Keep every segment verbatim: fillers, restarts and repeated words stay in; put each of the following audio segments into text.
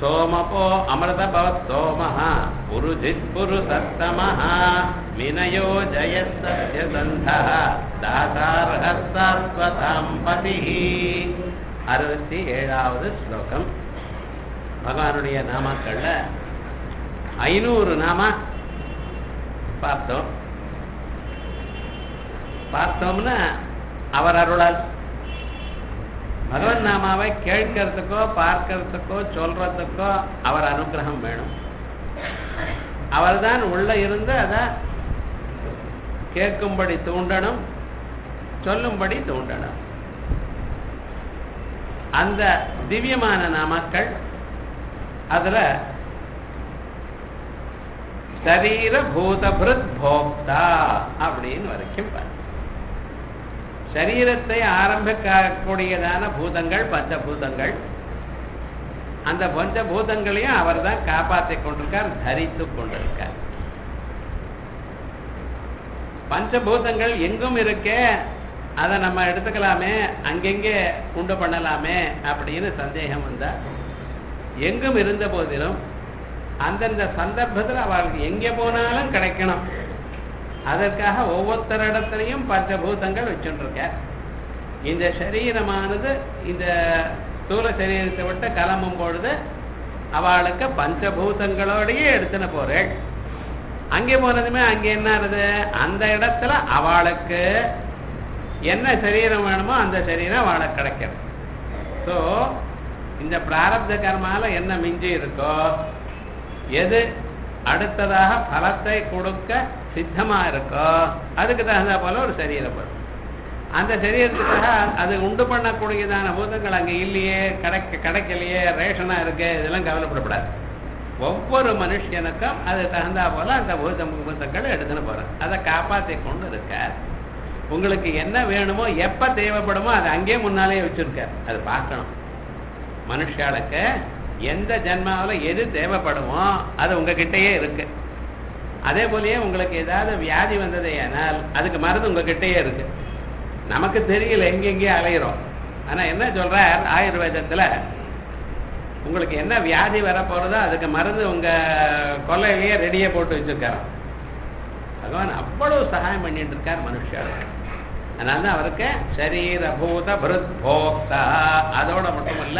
சோமபோ அமிர்தபவத் சோமஹ புருஜித் புருஷத்தமஹ வினயோ ஜயசத்யசந்தஹ தாசார்ஹஸ்தாஸ்வதாம் பதிஹி. அறுபத்தி ஏழாவது ஸ்லோகம். பகவானுடைய நாமாக்கள்ல ஐநூறு நாம பார்த்தோம். பார்த்தோம்னா அவர் அருளால் பகவன் நாமாவை கேட்கறதுக்கோ பார்க்கறதுக்கோ சொல்றதுக்கோ அவர் அனுகிரகம் வேணும். அவர் தான் உள்ள இருந்து அதை கேட்கும்படி தூண்டணும், சொல்லும்படி தூண்டணும். அந்த திவ்யமான நாமக்கள் அதுல சரீர பூதபிருத் போக்தா அப்படின்னு வரைக்கும் பாரு. சரீரத்தை ஆரம்பிக்கக்கூடியதான பூதங்கள் பஞ்சபூதங்கள். அந்த பஞ்சபூதங்களையும் அவர் தான் காப்பாற்றி கொண்டிருக்கார், தரித்து கொண்டிருக்கார். பஞ்சபூதங்கள் எங்கும் இருக்கே, அதை நம்ம எடுத்துக்கலாமே, அங்கெங்கே உண்டு பண்ணலாமே அப்படின்னு சந்தேகம் வந்தா, எங்கும் இருந்த போதிலும் அந்தந்த சந்தர்ப்பத்தில் அவருக்கு எங்கே போனாலும் கிடைக்கணும். அதற்காக ஒவ்வொருத்தர் இடத்துலையும் பஞ்சபூதங்கள் வச்சுருக்க. இந்த சரீரமானது இந்த ஸ்தூல சரீரத்தை விட்டு கிளம்பும் பொழுது அவளுக்கு பஞ்சபூதங்களோடையே எடுத்துன்னு போறேன். அங்கே போனதுமே அங்கே என்ன ஆகுது, அந்த இடத்துல அவளுக்கு என்ன சரீரம் வேணுமோ அந்த சரீரம் அவளுக்கு கிடைக்கிறது. ஸோ இந்த பிராரப்த கர்மால என்ன மிஞ்சி இருக்கோ, எது அடுத்ததாக பலத்தை கொடுக்க சித்தமா இருக்கோ அதுக்கு தகுந்த போல ஒரு சரீரம் வரும். அந்த சரீரத்துக்காக அது உண்டு பண்ணக்கூடியதான பூதங்கள் அங்கே இல்லையே, கிடைக்க கிடைக்கலையே, ரேஷனா இருக்கு, இதெல்லாம் கவலைப்படப்படாது. ஒவ்வொரு மனுஷனுக்கும் அது தகுந்தா போல அந்த பூத பூதங்கள் எடுத்துன்னு போறேன். அதை காப்பாற்றி கொண்டு இருக்க. உங்களுக்கு என்ன வேணுமோ எப்ப தேவைப்படுமோ அது அங்கே முன்னாலே வச்சிருக்கார். அது பார்க்கணும். மனுஷாளுக்கு எந்த ஜென்மாவில் எது தேவைப்படுமோ அது உங்ககிட்டயே இருக்கு. அதே போலயே உங்களுக்கு ஏதாவது வியாதி வந்ததே ஆனால் அதுக்கு மருந்து உங்ககிட்டயே இருக்கு. நமக்கு தெரியல, எங்கெங்கேயும் அலையிறோம். ஆனா என்ன சொல்றார் ஆயுர்வேதத்துல, உங்களுக்கு என்ன வியாதி வரப்போறதோ அதுக்கு மருந்து உங்க கொல்லையிலேயே ரெடியே போட்டு வச்சிருக்காரு. பகவான் அவ்வளவு சகாயம் பண்ணிட்டு இருக்கார் மனுஷாளுக்கு. அதனால அவருக்கு சரீரபூத பிருத் போக்தா. அதோட மட்டுமல்ல,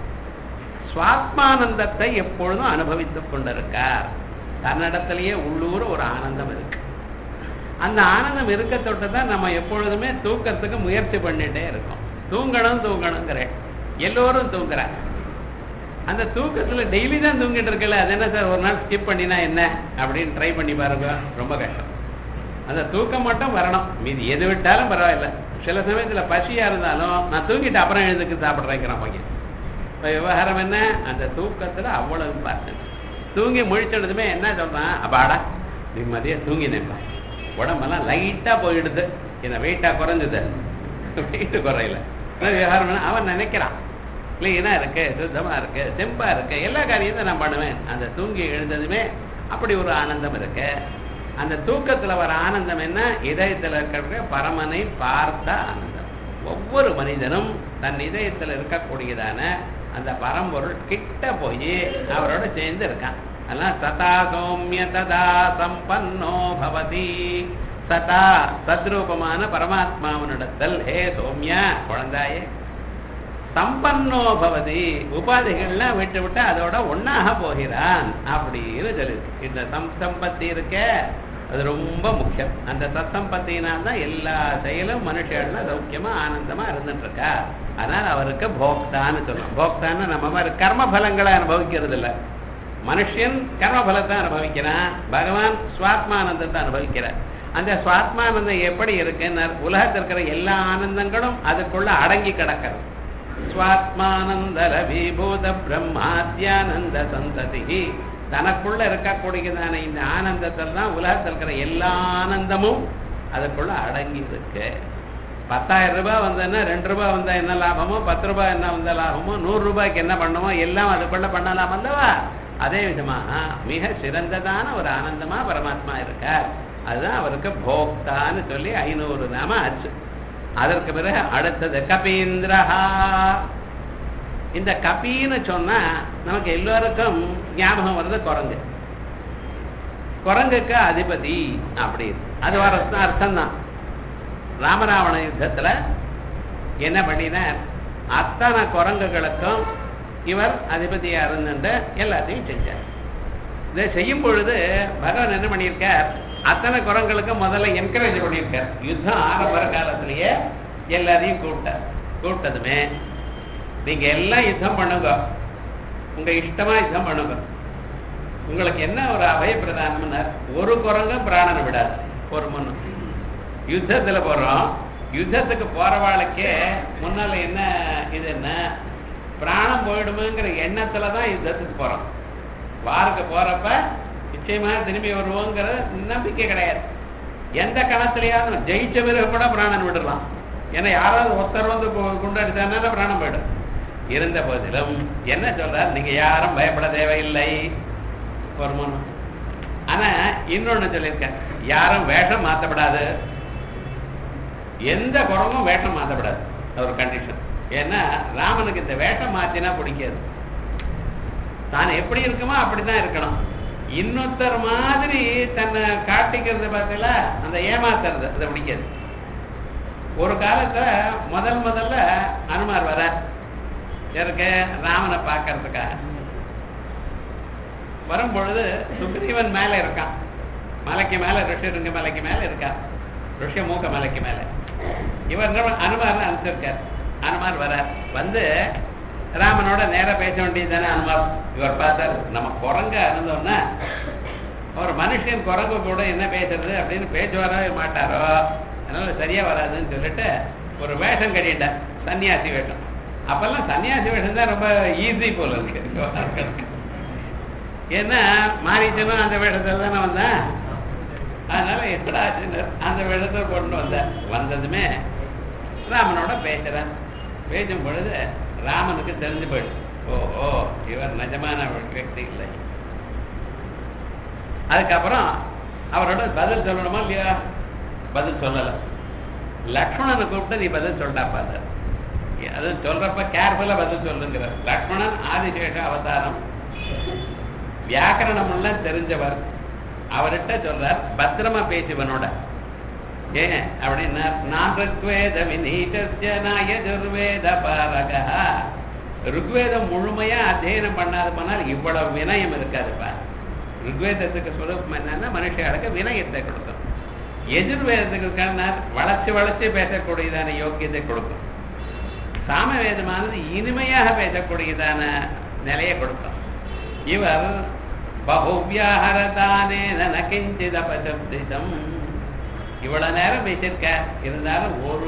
சுவாத்மானந்தத்தை எப்பொழுதும் அனுபவித்துக் கொண்டிருக்கார். தன்னிடத்திலேயே உள்ளூர் ஒரு ஆனந்தம் இருக்கு. அந்த ஆனந்தம் இருக்க தொட்டு தான் நம்ம எப்பொழுதுமே தூக்கத்துக்கு முயற்சி பண்ணிட்டே இருக்கோம். தூங்கணும் தூங்கணுங்கிற எல்லோரும் தூங்குற அந்த தூக்கத்துல டெய்லி தான் தூங்கிட்டு இருக்கல. அது என்ன சார் ஒரு நாள் ஸ்கிப் பண்ணினா என்ன அப்படின்னு ட்ரை பண்ணி பாருங்க. ரொம்ப கஷ்டம். அந்த தூக்கம் மட்டும் வரணும், மீதி எது விட்டாலும் பரவாயில்ல. சில சமயத்துல பசியா இருந்தாலும் நான் தூங்கிட்டு அப்புறம் எழுதுக்கு சாப்பிட்றேங்கிறான் பையன். இப்போ விவகாரம் என்ன, அந்த தூக்கத்துல அவ்வளவு பார்த்து தூங்கி முழிச்சதுமே என்ன சொல்றான், அப்பாடா நிம்மதியா தூங்கினேன்ப்பா, உடம்பெல்லாம் லைட்டா போயிடுது, என்ன வெயிட்டா குறைஞ்சது, வெயிட்டு குறையில. விவகாரம் அவன் நினைக்கிறான் கிளீனா இருக்கு, சுத்தமா இருக்கு, செம்பா இருக்கு, எல்லா காரியத்தையும் நான் பண்ணுவேன். அந்த தூங்கி எழுந்ததுமே அப்படி ஒரு ஆனந்தம் இருக்கு. அந்த தூக்கத்துல வர ஆனந்தம் என்ன, இதயத்துல இருக்கிற பரமனை பார்த்த ஆனந்தம். ஒவ்வொரு மனிதனும் தன் இதயத்துல இருக்கக்கூடியதான அந்த பரம்பொருள் கிட்ட போய் அவரோட சேர்ந்து இருக்கான். அதெல்லாம் சதா சௌமிய ததா சம்பன்னோ பவதி. சதா சத்ரூபமான பரமாத்மாவனிடத்தில், ஹே சௌமியா குழந்தாயே, சம்பன்னோ பவதி உபாதிகள்லாம் விட்டு விட்டு அதோட ஒன்னாக போகிறான் அப்படின்னு சொல்லிருக்கு. இந்த சம்பத்தி இருக்க அது ரொம்ப முக்கியம். அந்த சத்தம்பத்தினால் தான் எல்லா செயலும் மனுஷன்னா சௌக்கியமா ஆனந்தமா இருந்துட்டு இருக்கா. அதனால அவருக்கு போக்தான்னு சொல்லலாம். போக்தான்னு நம்ம மாதிரி கர்ம பலங்களை அனுபவிக்கிறது இல்லை. மனுஷன் கர்ம பலத்தை அனுபவிக்கிறான், பகவான் சுவாத்மானந்தத்தை அனுபவிக்கிறார். அந்த சுவாத்மானந்தம் எப்படி இருக்குன்னு, உலகத்தில் இருக்கிற எல்லா ஆனந்தங்களும் அதுக்குள்ள அடங்கி கிடக்கிறது. சுவாத்மானந்த ரவிபூத பிரம்மாத்யானந்த சந்ததி. தனக்குள்ள இருக்கக்கூடியதான இந்த ஆனந்தத்தில் தான் உலகத்தில் இருக்கிற எல்லா ஆனந்தமும் அதுக்குள்ள அடங்கி இருக்கு. பத்தாயிரம் ரூபாய் வந்ததுன்னா ரெண்டு ரூபாய் வந்தா என்ன லாபமோ, பத்து ரூபாய் என்ன வந்த லாபமோ, நூறு ரூபாய்க்கு என்ன பண்ணுமோ எல்லாம் அதுக்குள்ள பண்ணலாம் அல்லவா. அதே விதமாக மிக சிறந்ததான ஒரு ஆனந்தமா பரமாத்மா இருக்கார். அதுதான் அவருக்கு போக்தான்னு சொல்லி ஐநூறு நாம ஆச்சு. அதற்கு பிறகு அடுத்தது கபீந்திரஹா. இந்த கபின்னு சொன்னா நமக்கு எல்லோருக்கும் ஞாபகம் வருது குரங்கு. குரங்குக்கு அதிபதி அப்படி அது வர அர்த்தம் தான். ராமராவண யுத்தத்துல என்ன பண்ணினார், அத்தனை குரங்குகளுக்கும் இவர் அதிபதியா இருந்துட்டு எல்லாத்தையும் செஞ்சார். இதை செய்யும் பொழுது பகவான் என்ன பண்ணியிருக்கார், அத்தனை குரங்களுக்கும் முதல்ல என்கரேஜ் பண்ணியிருக்கார். யுத்தம் ஆரம்பர காலத்திலேயே எல்லாரையும் கூப்பிட்டார். கூப்பிட்டதுமே நீங்க எல்லாம் யுத்தம் பண்ணுங்க, உங்க இஷ்டமா யுத்தம் பண்ணுங்க. உங்களுக்கு என்ன ஒரு அபய பிரதானம்னா, ஒரு குரங்கும் பிராணனை விடாது. ஒரு முன்னு யுத்தத்துல போறோம், யுத்தத்துக்கு போறவாளுக்கே முன்னால என்ன இது என்ன பிராணம் போயிடுமுங்கிற எண்ணத்துலதான் யுத்தத்துக்கு போறோம். வாருக்கு போறப்ப நிச்சயமா திரும்பி வருவோங்கிற நம்பிக்கை கிடையாது. எந்த கணத்திலேயாவது ஜெயிச்ச பிறகு கூட பிராணன் விடலாம். ஏன்னா யாராவது ஒருத்தர் வந்து குண்டாடித்தானே பிராணம் போயிடும். இருந்த போதிலும் என்ன சொல்றார், நீங்க யாரும் பயப்பட தேவையில்லை ஒரு முன்னு. ஆனா இன்னொன்னு சொல்லியிருக்க, யாரும் வேஷம் மாற்றப்படாது, எந்த குரங்கும் வேஷம் மாற்றப்படாது. ஒரு கண்டிஷன். ஏன்னா ராமனுக்கு இந்த வேஷம் மாற்றினா பிடிக்காது. தான் எப்படி இருக்குமோ அப்படித்தான் இருக்கணும். இன்னொருத்தர் மாதிரி தன்னை காட்டிக்கிறது பார்த்தீங்களா, அந்த ஏமாத்துறது அதை பிடிக்காது. ஒரு காலத்துல முதல் முதல்ல அனுமார் வர இருக்கு ராமனை பார்க்கறதுக்காக வரும்பொழுது சுக்ரீவன் மேல இருக்கான். மலைக்கு மேல ரிஷிருங்க மலைக்கு மேல இருக்கான், ரிஷி மூக்க மலைக்கு மேல. இவர் அனுமார் அனுப்பிச்சிருக்கார். அனுமார் வர வந்து ராமனோட நேர பேச வேண்டியது தானே அனுமார். இவர் பார்த்தார், நம்ம குரங்க இருந்தோம்னா ஒரு மனுஷன் குரங்கு கூட என்ன பேசுறது அப்படின்னு பேச்சு வரவே மாட்டாரோ, அதனால சரியா வராதுன்னு சொல்லிட்டு ஒரு வேஷம் கட்டிட்டார், சன்னியாசி வேஷம். அப்பெல்லாம் சன்னியாசி வேஷம் தான் ரொம்ப ஈஸி போல இருக்கு. ஏன்னா மாறிச்சுன்னா அந்த வேஷத்துல தானே வந்தேன். அதனால எப்படா அந்த வேஷத்தை கொண்டு வந்தேன். வந்ததுமே ராமனோட பேசுறேன். பேசும் பொழுது ராமனுக்கு தெரிஞ்சு போயிடுது, ஓ இவர் நிஜமான व्यक्ति இல்லை. அதுக்கப்புறம் அவரோட பதில் சொல்லணுமா இல்லையா, பதில் சொல்லல. லக்ஷ்மணனை கூப்பிட்டு நீ பதில் சொல்லிட்டா பாரு, அது சொல்றப்ப கேர்ஃபுல்லா பதில் சொல்லுங்கிற. லக்ஷ்மணன் ஆதிசேஷ அவதாரம், வியாக்கரணம் எல்லாம் தெரிஞ்சவர். அவர்கிட்ட சொல்றார் பத்திரமா பேசுவனோட. ஏன் அப்படின்னா, நான் ருக்வேத விநீதஸ்ய நாயஜுர்வேத பாரகா. ருக்வேதம் முழுமையா அத்தியனம் பண்ணாத போனால் இவ்வளவு வினயம் இருக்காதுப்பா. ருக்வேதத்துக்கு சுரூபம் என்னன்னா மனுஷர்களுக்கு வினயத்தை கொடுக்கும். எஜுர்வேதத்துக்கு வளர்ச்சி வளர்ச்சி பேசக்கூடியதான யோக்கியத்தை கொடுக்கும். சாமவேதமானது இனிமையாக பேசக்கூடியதான நிலையை கொடுக்கும். இவர் பகுவியாஹரதானே நகிஞ்சித பசப்திதம் இவ்வளவு நேரம் பேசியிருக்க, இருந்தாலும் ஒரு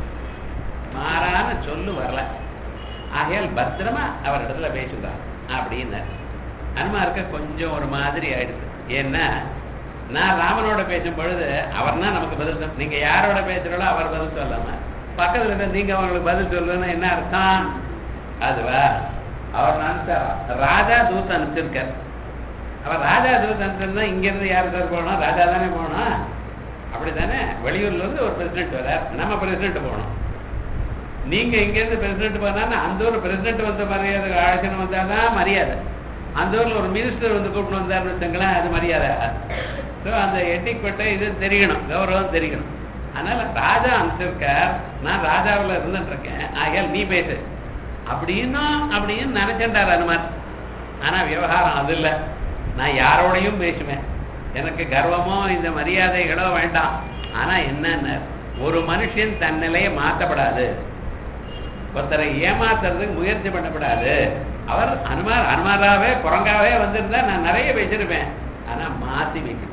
மாறான சொல்லு வரல. ஆகையால் பத்திரமா அவர் இடத்துல பேசுகிறார் அப்படின்னு அனுமாருக்கு கொஞ்சம் ஒரு மாதிரி ஆயிடுச்சு. ஏன்னா நான் ராமனோட பேசும் பொழுது அவர்னா நமக்கு பதில் சொல்ல, நீங்க யாரோட பேசுறோளோ அவர் பதில் சொல்லாம பக்கத்துல இருக்க நீங்க அவங்களுக்கு பதில் சொல்லணும்னா என்ன அர்த்தம்? அதுவா அவர் நினைச்சா ராஜா தூத் அனுப்பிச்சிருக்கார். அவர் ராஜா தூத் அனுப்பிச்சிருந்தா இங்க இருந்து யாரு சார் போகணும், ராஜா தானே போகணும். அப்படித்தானே, வெளியூர்ல இருந்து ஒரு பிரசிடென்ட் வர்றார், நம்ம பிரசிடென்ட் போகணும். நீங்க இங்க இருந்து பிரசிடென்ட் போனா அந்த ஊர் பிரசிடென்ட் வந்த மரியாதை அழைச்சுன்னு வந்தாதான் மரியாதை. அந்த ஊர்ல ஒரு மினிஸ்டர் வந்து கூப்பிட்டு வந்தாருன்னு வச்சுங்களேன், அது மரியாதை. ஸோ அந்த எட்டிக்வெட்டை இது தெரியணும், கௌரவம் தெரியணும். அதனால ராஜா அனுப்பிச்சிருக்கார், நான் ராஜாவில் இருந்துட்டு இருக்கேன், ஆகையால் நீ பேசு அப்படின்னா அப்படின்னு நினைச்சிட்டார் அனுமார். ஆனா விவகாரம் அது இல்லை. நான் யாரோடையும் பேசுவேன், எனக்கு கர்வமோ இந்த மரியாதைகளோ வேண்டாம். ஆனா என்னன்னு, ஒரு மனுஷன் தன் நிலையை மாற்றப்படாது, ஒருத்தரை ஏமாத்துறதுக்கு முயற்சி பண்ணப்படாது. அவர் அனுமார் அனுமாராவே குரங்காவே வந்திருந்தா நான் நிறைய பேசிருப்பேன். ஆனா மாத்தி வைக்கணும்.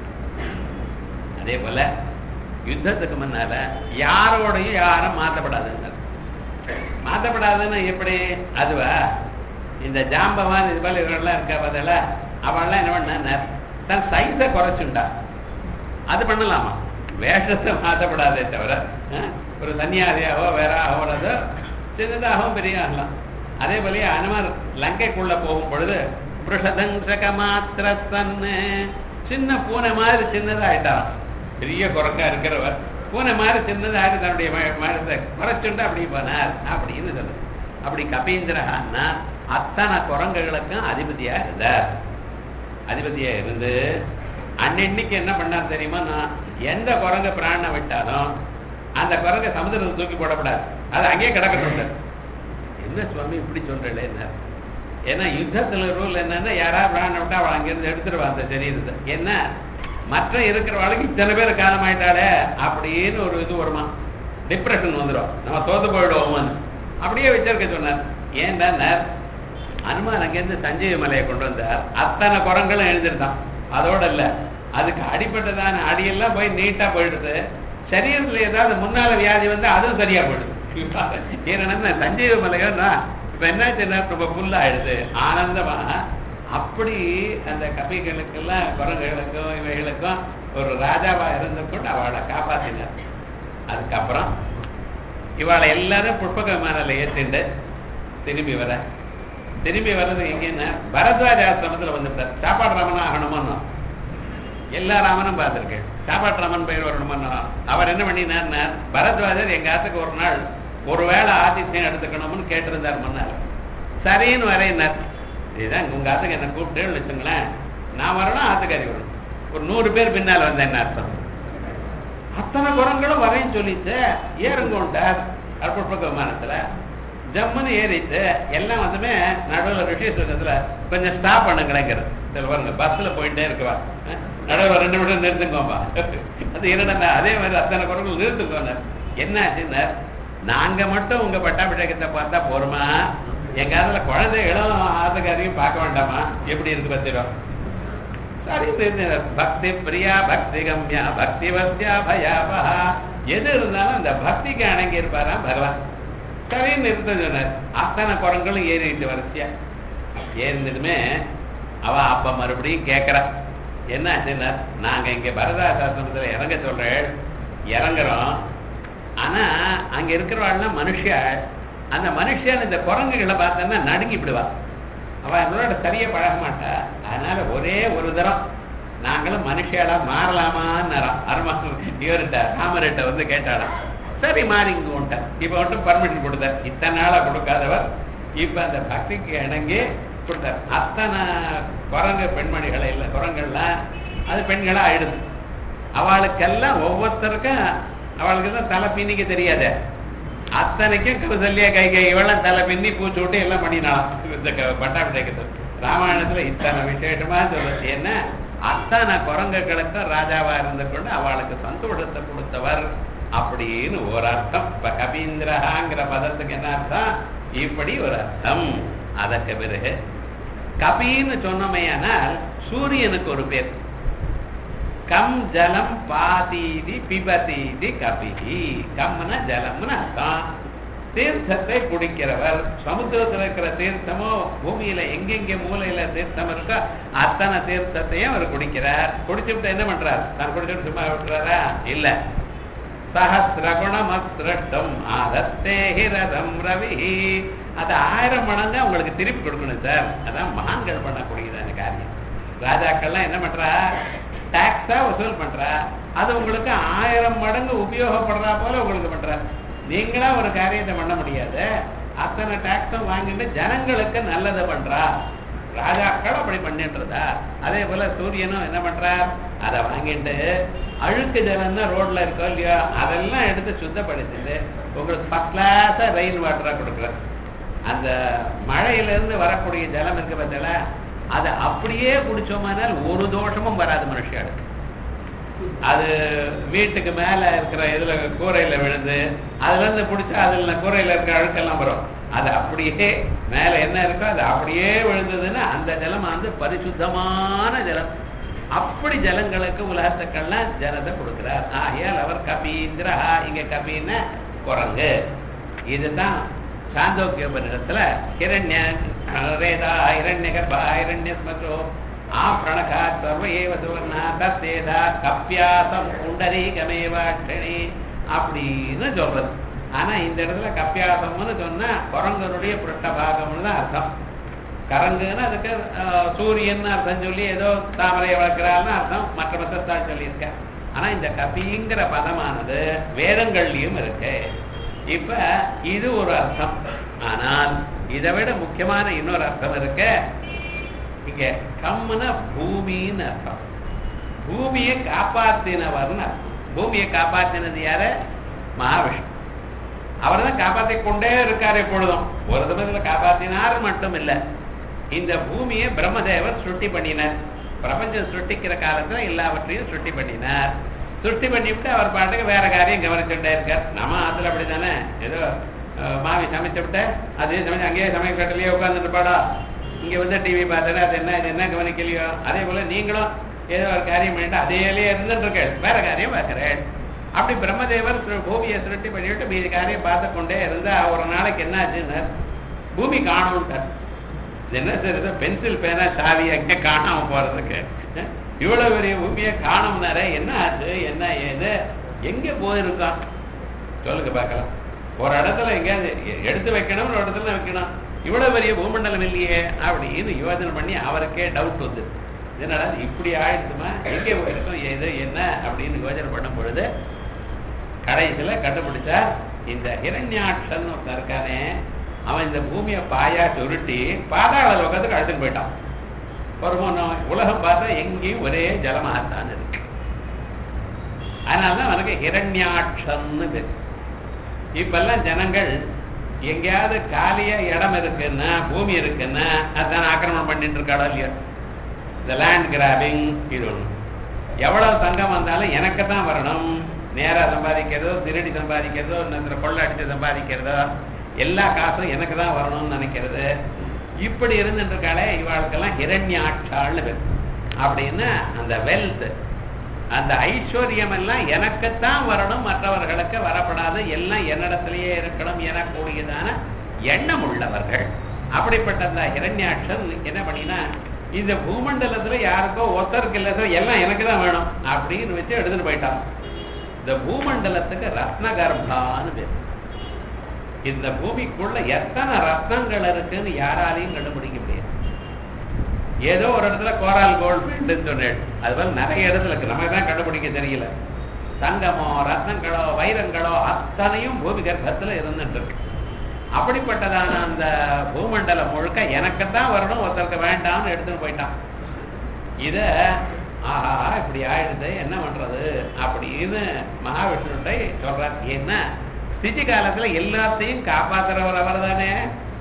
அதே போல யுத்தத்துக்கு முன்னால யாரோடையும் யாரும் மாற்றப்படாதுங்க. மாற்றப்படாதுன்னு எப்படி? அதுவா இந்த ஜாம்பவான் இது போல இவரெல்லாம் இருக்கா பதில, அவெல்லாம் என்ன பண்ண தன் சைஸை குறைச்சுண்டா. அது பண்ணலாமா? வேஷத்தை மாற்றப்படாதே தவிர ஒரு சன்னியாசியாவோ வேற ஆகிறதோ சின்னதாகவும் பெரிய ஆகலாம். அதே போல அனுமார் லங்கைக்குள்ள போகும் பொழுது புருஷதங்க மாத்திர தன்னு சின்ன பூனை மாதிரி சின்னதாயிட்டாராம். பெரிய குரங்கா இருக்கிறவர் பூனை மாதிரி சின்னதாக தன்னுடைய மரத்தை குறைச்சுண்டா அப்படி போனார் அப்படின்னு சொல்லுது. அப்படி கபீந்திரஹான்னா அத்தனை குரங்குகளுக்கும் அதிபதியா இருந்தார். அதிபதியா இருந்து அன்னைக்கு என்ன பண்ணார் தெரியுமா? நான் எந்த குரங்கு பிராண விட்டாலும் அந்த குரங்கை சமுதிரத்தை தூக்கி போடக்கூடாது, அது அங்கேயே கிடக்கணும். என்ன சுவாமி இப்படி சொல்றேன் என்ன? ஏன்னா யுத்தத்துல ரூல் என்னன்னா யாரா பிராண விட்டா அவள் அங்கிருந்து எடுத்துருவா அந்த சரீரத்தை. என்ன மற்ற இருக்கிறவளுக்கு இத்தனை பேர் காலமாயிட்டாளே அப்படின்னு ஒரு இது வருமா, டிப்ரெஷன் வந்துடும், நம்ம தோத்து போயிடுவோம். அப்படியே வச்சிருக்க சொன்னார். ஏன்டா அனுமான் அங்கேருந்து சஞ்சீவி மலையை கொண்டு வந்தார், அத்தனை குரங்களும் எழுந்திருந்தான். அதோட இல்ல, அதுக்கு அடிப்பட்டதான அடியெல்லாம் போய் நீட்டா போயிடுது. சரீரத்துல ஏதாவது முன்னால வியாதி வந்து அதுவும் சரியா போயிடுது. ஏன்னா சஞ்சீவி மலையோன்னா இப்ப என்னாச்சு, ரொம்ப புல்லாயிடுது ஆனந்தமா. அப்படி அந்த கபிகளுக்கெல்லாம் குரங்குகளுக்கும் இவைகளுக்கும் ஒரு ராஜாவா இருந்து கொண்டு அவளை காப்பாத்தினார். அதுக்கப்புறம் இவாளை எல்லாரும் புஷ்பக விமானில ஏற்றிண்டு திரும்பி வர திரும்பி வர்றது எங்கன்னா பரத்வாஜ ஆசிரமத்தில் வந்துட்டார். சாப்பாடு ராமன் ஆகணுமோ, எல்லா ராமனும் பார்த்துருக்கேன். சாப்பாட்டு ராமன் பெயர் வரணுமோ. அவர் என்ன பண்ணினார், பரத்வாஜர் எங்க ஆத்துக்கு ஒரு நாள் ஒரு வேளை ஆதித்யம் எடுத்துக்கணும்னு கேட்டிருந்தார் முன்னாள். சரின்னு வரையினார். இதுதான் உங்க ஆத்துக்கு என்ன கூப்பிட்டேன்னு வச்சுங்களேன், நான் வரணும் ஆத்துக்காரி வரணும். ஒரு நூறு பேர் பின்னால் வந்தேன். என்ன அர்த்தம்? அத்தனை குரங்களும் வரையும் சொல்லிட்டு ஏறுங்கோண்டார் புஷ்பக விமானத்துல. ஜம்முன்னு ஏறிட்டு எல்லாம் வந்துமே நடுவில் ரிஷிஸ்வரத்துல கொஞ்சம் ஸ்டாப் பண்ண கிடைக்கிறது. சில பாருங்க பஸ்ல போயிட்டே இருக்குவா, நடுவில் ரெண்டு நிமிஷம் நிறுத்துங்கோம்பா. அது என்னடா அதே மாதிரி அத்தனை குரங்கள் நிறுத்துக்கோங்க. என்ன ஆச்சுன்னா, நாங்க மட்டும் உங்க பட்டாபிஷேகத்தை பார்த்தா போருமா, எங்க அதுல குழந்தைகளும் ஆத்துக்காரையும் பார்க்க வேண்டாமா? எப்படி இருக்கு பத்திரம்? சரி, பக்தி பிரியா பக்தி கம்யா பக்தி வசியா பயாபா, எது இருந்தாலும் அந்த பக்திக்கு அணங்கி இருப்பாரா பகவான். சரின்னு நிறுத்த சொன்னார். அத்தனை குரங்களும் ஏறிட்டு வரிசையா ஏறினதுமே அவ அப்ப மறுபடியும் கேட்கறா. என்ன ஆச்சுன்னா, நாங்க இங்க பரதாசாஸ்திரத்துல இறங்க சொல்றேன், இறங்குறோம். ஆனா அங்க இருக்கிறவாள்லாம் மனுஷியாள். அந்த மனுஷியால் இந்த குரங்குகளை பார்த்தோன்னா நடுங்கிவிடுவா. அவ நம்மளோட சரியா பழக மாட்டா. அதனால ஒரே ஒரு தரம் நாங்களும் மனுஷியாளா மாறலாமான்னு அருமா இவர்கிட்ட ராமர்கிட்ட வந்து கேட்டாளாம். சரி மாறிங்க. இப்ப மட்டும் பர்மிஷன் கொடுத்தார். இத்தனை நாளா கொடுக்காதவர் இப்ப அந்த பக்திக்கு இணங்கி கொடுத்தார். அத்தனை குரங்கு பெண்மணிகளை இல்லை, குரங்கள்லாம் அது பெண்களா ஆயிடுது. அவளுக்கெல்லாம் ஒவ்வொருத்தருக்கும் அவளுக்கு தான் தலை பின்னிக்க தெரியாத, அத்தனைக்கும் கௌசல்யா கை கை இவெல்லாம் தலை பின்னி பூச்சி விட்டு எல்லாம் பண்ணினாலாம் இந்த பட்டாபிஷேகத்தை. ராமாயணத்துல இத்தனை விசேஷமா சொல்லுது. என்ன அத்தனை குரங்குகளுக்கும் ராஜாவா இருந்து கொண்டு அவளுக்கு சந்தோஷத்தை கொடுத்தவர் அப்படின்னு ஒரு அர்த்தம். இப்ப கபீந்திரஹாங்கிற பதத்துக்கு என்ன அர்த்தம்? இப்படி ஒரு அர்த்தம். அதற்கு பிறகு கபின்னு சொன்னமையானால் சூரியனுக்கு ஒரு பேர். கம் ஜலம் பாதீதி பிபதீதி கபிஹி. கம்னா ஜலம்னு அர்த்தம். தீர்த்தத்தை குடிக்கிறவர். சமுத்திரத்தில் இருக்கிற தீர்த்தமோ பூமியில எங்கெங்க மூலையில தீர்த்தம் இருக்கோ அத்தனை தீர்த்தத்தையும் அவர் குடிக்கிறார். குடிச்சுட்டு என்ன பண்றார்? தான் குடிச்சுட்டு சும்மா விட்டுறாரா? இல்ல. சஹசிரகுணமஸ்ரஷ்டம் ஆதத்தேஹிரதம் ரவி. அது ஆயிரம் மடங்கு உங்களுக்கு திருப்பி கொடுக்கணும் சார். அதான் மகான்கள் பண்ணக்கூடியதான காரியம். ராஜாக்கள்லாம் என்ன பண்றா? டாக்ஸா வசூல் பண்றா. அது உங்களுக்கு ஆயிரம் மடங்கு உபயோகப்படுறா போல உங்களுக்கு பண்ற. நீங்களா ஒரு காரியத்தை பண்ண முடியாது. அத்தனை டாக்ஸும் வாங்கிட்டு ஜனங்களுக்கு நல்லதை பண்றா. ராஜாக்கள் அப்படி பண்ணிட்டுறதா. அதே போல சூரியனும் என்ன பண்றார்? அதை வாங்கிட்டு அழுக்கு ஜலம்னா ரோட்ல இருக்கோ இல்லையோ அதெல்லாம் எடுத்து சுத்தப்படுத்திட்டு உங்களுக்கு ஃபர்ஸ்ட் கிளாஸா ரெயின் வாட்டரா கொடுக்குற. அந்த மழையில இருந்து வரக்கூடிய ஜலம் இருக்கு பார்த்தல, அதை அப்படியே குடிச்சோமானால் ஒரு தோஷமும் வராது மனுஷியாளுக்கு. அது வீட்டுக்கு மேல இருக்கிற இதுல கூரையில விழுந்து அதுல இருந்து பிடிச்சா அதுல கூரையில இருக்கிற அழுக்கெல்லாம் வரும். அது அப்படியே மேல என்ன இருக்கோ அது அப்படியே விழுந்ததுன்னா அந்த ஜலம் வந்து பரிசுத்தமான ஜலம். அப்படி ஜலங்களுக்கு உலகத்துக்கெல்லாம் ஜலத்தை கொடுக்கிறார். ஆகையால் அவர் கபீந்திரா. இங்க கபீன குரங்கு. இதுதான் சாந்தோக்கியோபனிடத்துல ஹிரண்ய ரேதா ஹிரண்ய கர்ப்பா ஹிரண்ய ஸ்மத்ரோ ஆப்ரணகா சர்வ ஏவ சுவர்ணா தத்தேதா கப்பியாசம் புண்டரீகமேவாட்சணி அப்படின்னு சொல்றது. ஆனா இந்த இடத்துல கப்பியாசம்னு சொன்னா குரங்கனுடைய புருஷபாகம்னு தான் அர்த்தம். கரங்குன்னு அதுக்கு சூரியன் அர்த்தம் சொல்லி ஏதோ தாமரையை வளர்க்கிறாள்னு அர்த்தம் மற்ற மத்தத்தால் சொல்லியிருக்க. ஆனா இந்த கபிங்கிற பதமானது வேதங்கள்லயும் இருக்கு. இப்ப இது ஒரு அர்த்தம். ஆனால் இதை விட முக்கியமான இன்னொரு அர்த்தம் இருக்க, இங்க கம்முன பூமின்னு அர்த்தம். பூமியை காப்பாத்தினவர்னு அர்த்தம். பூமியை காப்பாத்தினது யார? மகாவிஷ்ணு. அவர் தான் காப்பாற்றி கொண்டே இருக்காரு எப்பொழுதும். ஒரு சமயத்தில் காப்பாற்றினார் மட்டும் இல்லை, இந்த பூமியை பிரம்மதேவர் சுட்டி பண்ணினார். பிரபஞ்சம் சுட்டிக்கிற காலத்துல எல்லாவற்றையும் சுட்டி பண்ணினார். சுட்டி பண்ணிவிட்டு அவர் பாட்டுக்கு வேற காரியம் கவனிச்சுட்டே இருக்கார். நம்ம அதுல அப்படித்தானே, ஏதோ மாவி சமைச்சு விட்ட அதே சமைச்சு அங்கேயே சமைக்க கட்டலையே உட்காந்துட்டு பாடா, இங்க வந்து டிவி பார்த்தேன்னா அது என்ன இது என்ன கவனிக்கலையோ, அதே போல நீங்களும் ஏதோ ஒரு காரியம் பண்ணிட்டு அதேலயே இருந்துட்டு இருக்கேன், வேற காரியம் பார்க்கிறேன். அப்படி பிரம்மதேவர் பூமியை சுருட்டி பண்ணிவிட்டு மீதி காரியம் பார்த்து கொண்டே இருந்தா ஒரு நாளைக்கு என்ன ஆச்சுன்னு பூமி காணும்ட்டார். என்ன சார் பென்சில் பேனா சாவி அங்கே காணாம போறதுக்கு, இவ்வளவு பெரிய பூமியை காணும்னாரே என்ன ஆச்சு என்ன ஏது எங்க போயிருக்கான் சொல்லுங்க பார்க்கலாம். ஒரு இடத்துல எங்கேயாவது எடுத்து வைக்கணும், ஒரு இடத்துல வைக்கணும், இவ்வளவு பெரிய பூமண்டலம் இல்லையே அப்படின்னு யோசனை பண்ணி அவருக்கே டவுட் வந்து என்னடா இப்படி ஆயிடுச்சுமா எங்கே போயிருக்கோம் எது என்ன அப்படின்னு யோசனை பண்ணும் பொழுது கடைசியில கண்டுபிடிச்சா இந்த ஹிரண்யாட்சன் ஒருத்தன் இருக்கானே, அவன் இந்த பூமியை பாயா சுருட்டி பாதாள லோகத்துக்கு அழைத்துட்டு போயிட்டான். ஒரு உலகம் பார்த்தா எங்கேயும் ஒரே ஜலமாகத்தான் இருக்கு. அதனாலதான் அவனுக்கு ஹிரண்யாட்சன்னு பேரு. இப்பெல்லாம் ஜனங்கள் எங்கேயாவது காலியா இடம் இருக்குன்னா பூமி இருக்குன்னா அதான் ஆக்கிரமணம் பண்ணிட்டு இருக்காடோ இல்லையா, இந்த லேண்ட் கிராபிங் இது ஒண்ணு. எவ்வளவு தங்கம் வந்தாலும் எனக்கு தான் வரணும், நேரா சம்பாதிக்கிறதோ திருடி சம்பாதிக்கிறதோ இன்னொரு கொள்ளை அடிச்சு சம்பாதிக்கிறதோ எல்லா காசும் எனக்கு தான் வரணும்னு நினைக்கிறது. இப்படி இருந்துட்டு இருக்காளே இவாளுக்கெல்லாம் ஹிரண்யாட்சாள்னு பேர். அப்படின்னா அந்த வெல்த் அந்த ஐஸ்வர்யம் எல்லாம் எனக்குத்தான் வரணும், மற்றவர்களுக்கு வரப்படாது, எல்லாம் என்னிடத்திலேயே இருக்கணும் எனக்கூடியதான எண்ணம் உள்ளவர்கள். அப்படிப்பட்ட அந்த ஹிரண்யாட்சன் என்ன பண்ணினா இந்த பூமண்டலத்துல யாருக்கோ ஒருத்தருக்கு இல்லை எல்லாம் எனக்கு தான் வேணும் அப்படின்னு வச்சு எடுத்துட்டு போயிட்டான். இந்த பூமண்டலத்துக்கு ரத்ன கர்ப்பான்னு பேர். இந்த பூமிக்குள்ள எத்தனை ரத்னங்கள் இருக்குன்னு யாராலையும் கண்டுபிடிக்க முடியாது. ஏதோ ஒரு இடத்துல கோரால் கோல்டு சொன்னேன், அது போல நிறைய இடத்துல இருக்கு, நம்ம தான் கண்டுபிடிக்க தெரியல. தங்கமோ ரத்னங்களோ வைரங்களோ அத்தனையும் பூமி கர்ப்பத்துல இருந்துட்டு இருக்கு. அப்படிப்பட்டதான அந்த பூமண்டலம் முழுக்க எனக்குத்தான் வரணும், ஒருத்தருக்கு வேண்டாம்னு எடுத்துட்டு போயிட்டான். இத ஆஹா இப்படி ஆயிடுது என்ன பண்றது அப்படின்னு மகாவிஷ்ணுட்டை சொல்றார். ஏன்னா ஸ்திதி காலத்துல எல்லாத்தையும் காப்பாத்துறவர் அவர் தானே.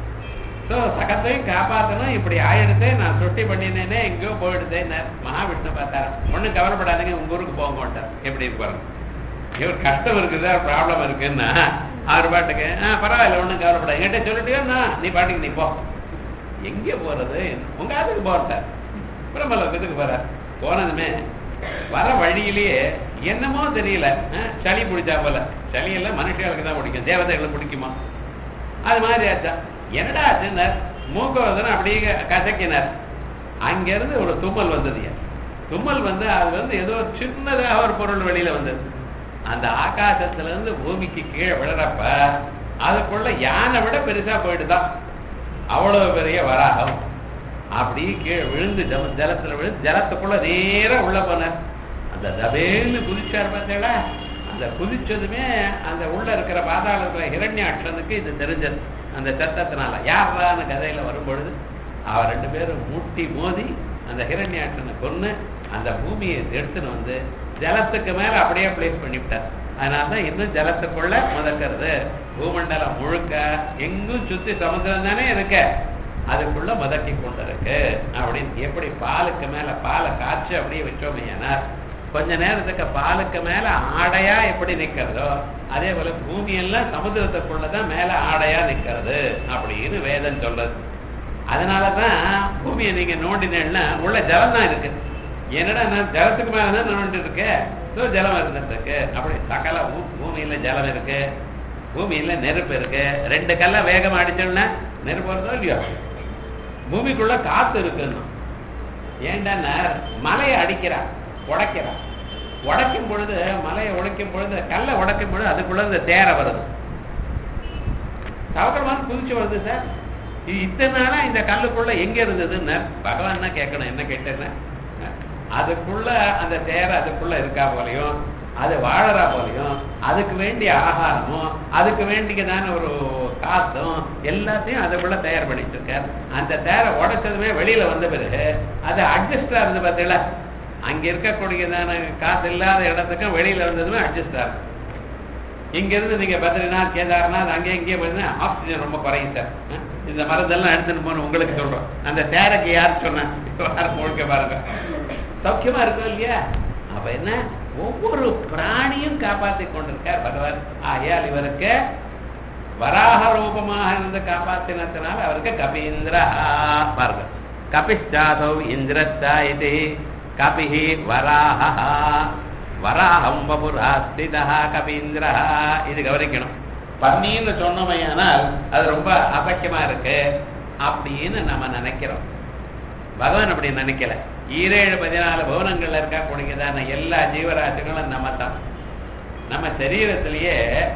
ஸோ சகத்தையும் காப்பாற்றணும், இப்படி ஆயிடுது நான் சுட்டி பண்ணினேனே எங்கேயோ போயிடுதேன்னு மகாவிஷ்ணு பார்த்தாரு. ஒன்றும் கவலைப்படாதீங்க உங்க ஊருக்கு போக மாட்டார். எப்படி இருப்பாரு, இவர் கஷ்டம் இருக்குது ப்ராப்ளம் இருக்குன்னா அவர் பாட்டுக்கு ஆ பரவாயில்ல ஒன்றும் கவலைப்படாது என்கிட்ட சொல்லிட்டேன்னா நீ பாட்டுக்கு நீ போ. எங்கே போறது, உங்க அதுக்கு போட்டார். பிரம்மலோகத்துக்கு போறார். போனதுமே வர வழியிலேயே என்னமோ தெரியல சளி பிடிச்சா போல. சளி எல்லாம் மனுஷர்களுக்கு தான் பிடிக்கும், தேவதைகளுக்கு பிடிக்குமா? அது மாதிரி ஆச்சா. என்னடா ஆச்சுன்னார், மூக்கவதனை அப்படியே கசக்கினார். அங்கிருந்து ஒரு தும்மல் வந்தது. தும்மல் வந்து அது வந்து ஏதோ சின்னதாக ஒரு பொருள் வெளியில வந்தது. அந்த ஆகாசத்துல இருந்து பூமிக்கு கீழே விழுறப்ப அதுக்குள்ள யானை விட பெருசா போயிட்டுதான். அவ்வளவு பெரிய வராகம் அப்படி கீழே விழுந்து ஜல ஜலத்துல விழுந்து ஜலத்துக்குள்ள நேரம் உள்ள போனார். அந்த தபேன்னு குதிச்சார் பார்த்தீங்களா, அந்த குதிச்சதுமே அந்த உள்ள இருக்கிற பாதாளத்துல ஹிரண்யாட்சனுக்கு இது தெரிஞ்சது. அந்த சத்தத்தினால யாரான கதையில வரும்பொழுது அவர் ரெண்டு பேரும் முட்டி மோதி அந்த ஹிரண்யாட்சனை கொன்னு அந்த பூமியை எடுத்துன்னு வந்து ஜலத்துக்கு மேல அப்படியே பிளேஸ் பண்ணிவிட்டார். அதனாலதான் இன்னும் ஜலத்துக்குள்ள முதக்கிறது. பூமண்டலம் முழுக்க எங்கும் சுத்தி சமுத்திரம் தானே இருக்க, அதுக்குள்ள முதக்கி கொண்டு இருக்கு. அப்படின்னு எப்படி பாலுக்கு மேல பாலை காய்ச்சி அப்படியே வச்சோமையானா கொஞ்ச நேரத்துக்கு பாலுக்கு மேல ஆடையா எப்படி நிக்கிறதோ அதே போல பூமி எல்லாம் சமுத்திரத்துக்குள்ளதான் மேல ஆடையா நிக்கிறது அப்படின்னு வேதம் சொல்றது. அதனாலதான் பூமியை நீங்க நோண்டினேன்னா உள்ள ஜலம் தான் இருக்கு. என்னடா நான் ஜலத்துக்கு மேலதான் நோண்டிட்டு இருக்கேன், ஸோ ஜலம் இருந்துட்டு இருக்கு. அப்படி சகல பூமியில ஜலம் இருக்கு, பூமியில நெருப்பு இருக்கு. ரெண்டு கல்ல வேகமா அடிச்சோம்னா நெருப்பு வருதோ இல்லையோ. பூமிக்குள்ள காத்து இருக்குன்னு ஏன்டா மலையை அடிக்கிறா உடைக்கிறா, உடைக்கும் பொழுது மலையை உடைக்கும் பொழுது கல்லை உடைக்கும் பொழுது அதுக்குள்ள இந்த தேரை வருது, தவக்கமான குதிச்சு வருது. சார் இத்தனை நாளா இந்த கல்லுக்குள்ள எங்க இருந்ததுன்னு பகவான் தான் கேட்கணும். என்ன கேட்டேன்னா அதுக்குள்ள அந்த தேரை அதுக்குள்ள இருக்கா போலையும் அது வாழறா போலையும் அதுக்கு வேண்டிய ஆகாரமும் அதுக்கு வேண்டியதான ஒரு காத்தும் எல்லாத்தையும் அதுக்குள்ள தயார் பண்ணிட்டு இருக்கார். அந்த தேரை உடைச்சதுமே வெளியில வந்த பிறகு அது அட்ஜஸ்டா இருந்து பார்த்தீங்களா, அங்க இருக்கக்கூடியதான காத்து இல்லாத இடத்துக்கும் வெளியில வந்ததுமே அட்ஜஸ்டா இருக்கும். இங்க இருந்து நீங்க பத்ரிநாத் கேதார்நாத் அங்கே இங்கே போயிருந்தா ஆக்சிஜன் ரொம்ப குறையும் சார். இந்த மருந்தெல்லாம் எடுத்துன்னு போன உங்களுக்கு சொல்றோம். அந்த தேரைக்கு யார் சொன்னா முழுக்க பாருங்க சௌக்கியமா இருக்கும் இல்லையா? அப்ப என்ன ஒவ்வொரு பிராணியும் காப்பாற்றி கொண்டிருக்கார் பகவான். ஆகையால் இவருக்கு வராக ரூபமாக இருந்து காப்பாற்றினத்தினால அவருக்கு கபீந்திரா பாருங்க. கபிஷ்டாதௌ இந்திரஸ்தா இது கபிஹி வராஹ வராஹம் வபுராஸ்திதா கபீந்திரா. இது கவனிக்கணும். பன்னின்னு சொன்னமையானால் அது ரொம்ப அபக்கியமா இருக்கு அப்படின்னு நம்ம நினைக்கிறோம். பகவான் அப்படி நினைக்கல. ஈரேழு பதினாலு பவனங்கள்ல இருக்கக்கூடியதான எல்லா ஜீவராசிகளும் நம்ம தான். நம்ம சரீரத்திலேயே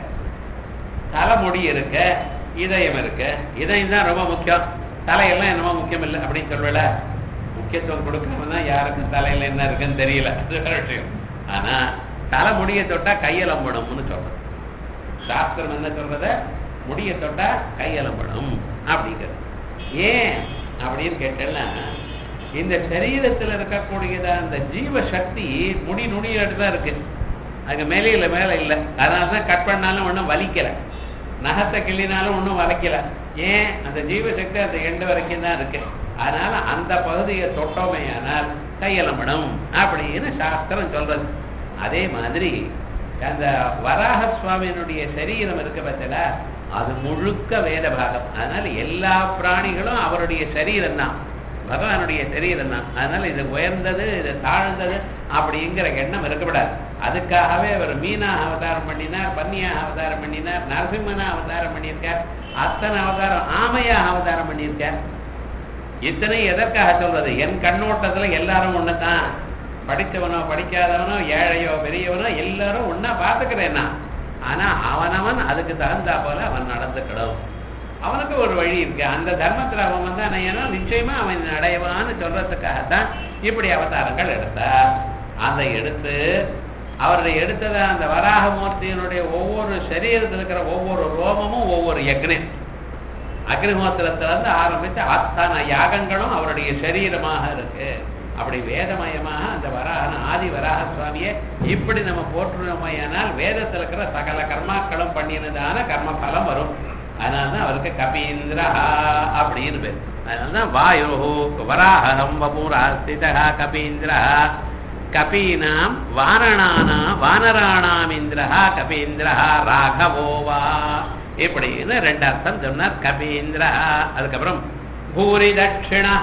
தலைமுடி இருக்க, இதயம் இருக்கு. இதயம் தான் ரொம்ப முக்கியம், தலையெல்லாம் என்னமோ முக்கியம் இல்லை அப்படின்னு சொல்வல. முக்கியத்துவம் கொடுக்கணும்னா யாருக்கும் தலையில என்ன இருக்குன்னு தெரியல, அது வேற விஷயம். ஆனா தலைமுடியை தொட்டா கையலம்பணும்னு சொல்றோம். சாஸ்திரம் என்ன சொல்றத, முடிய தொட்டா கையலம்பணும் அப்படிங்கிறது. ஏன் அப்படின்னு கேட்டேன்னா, இந்த சரீரத்தில் இருக்கக்கூடியத அந்த ஜீவ சக்தி முடி நுனியிட்டு தான் இருக்கு, அங்கே மேலே இல்லை மேலே இல்லை. அதனால தான் கட் பண்ணாலும் ஒன்றும் வலிக்கல, நகத்தை கிள்ளினாலும் ஒன்றும் வலிக்கல. ஏன்? அந்த ஜீவசக்தி அந்த எண்டு வரைக்கும் தான் இருக்கு. அதனால அந்த பகுதியை தொட்டோமே ஆனால் கையலம்பணும் அப்படின்னு சாஸ்திரம் சொல்றது. அதே மாதிரி அந்த வராக சுவாமியினுடைய சரீரம் இருக்க பட்சல அது முழுக்க வேத பாகம். அதனால எல்லா பிராணிகளும் அவருடைய சரீரம் தான், பகவானுடைய சரீரம் தான். அதனால இது உயர்ந்தது இது தாழ்ந்தது அப்படிங்கிற எண்ணம் இருக்கப்படாது. அதுக்காகவே அவர் மீனா அவதாரம் பண்ணினார், பன்னியா அவதாரம் பண்ணினார், நரசிம்மனா அவதாரம் பண்ணியிருக்கார், அத்தனை அவதாரம் ஆமையா அவதாரம் பண்ணியிருக்கார். இத்தனை எதற்காக சொல்றது? என் கண்ணோட்டத்துல எல்லாரும் ஒண்ணுதான். படித்தவனோ படிக்காதவனோ ஏழையோ பெரியவனோ எல்லாரும் ஒன்னா பார்த்துக்கிறேன்னா. ஆனா அவனவன் அதுக்கு தகுந்தா போல அவன் நடந்துக்கணும். அவனுக்கு ஒரு வழி இருக்கு. அந்த தர்மத்துல அவன் வந்தான் ஏன்னா நிச்சயமா அவன் அடைவான்னு சொல்றதுக்காகத்தான் இப்படி அவதாரங்கள் எடுத்தார். அதை எடுத்து அவருடைய எடுத்தத அந்த வராகமூர்த்தியினுடைய ஒவ்வொரு சரீரத்தில் இருக்கிற ஒவ்வொரு ரோமமும் ஒவ்வொரு யக்னம், அக்னிஹோத்திரத்திலிருந்து ஆரம்பித்து அத்தனை யாகங்களும் அவருடைய சரீரமாக இருக்கு. அப்படி வேதமயமாக அந்த வராக ஆதி வராக சுவாமியை இப்படி நம்ம போற்றுமையானால் வேதத்தில் இருக்கிற சகல கர்மாக்களும் பண்ணினதான கர்ம பலம் வரும். அதனால்தான் அவருக்கு கபீந்திரா அப்படின்னு பேர். அதனால்தான் வாயோ வராகம் வபூராஸ்திதா கபீந்திரா கபீனாம் வாரணானா வானராணாம் இந்திரா கபீந்திரா ராகவோவா இப்படின்னு ரெண்டு அர்த்தம் சொன்னார் கபீந்திரா. அதுக்கப்புறம் பூரி தட்சிணா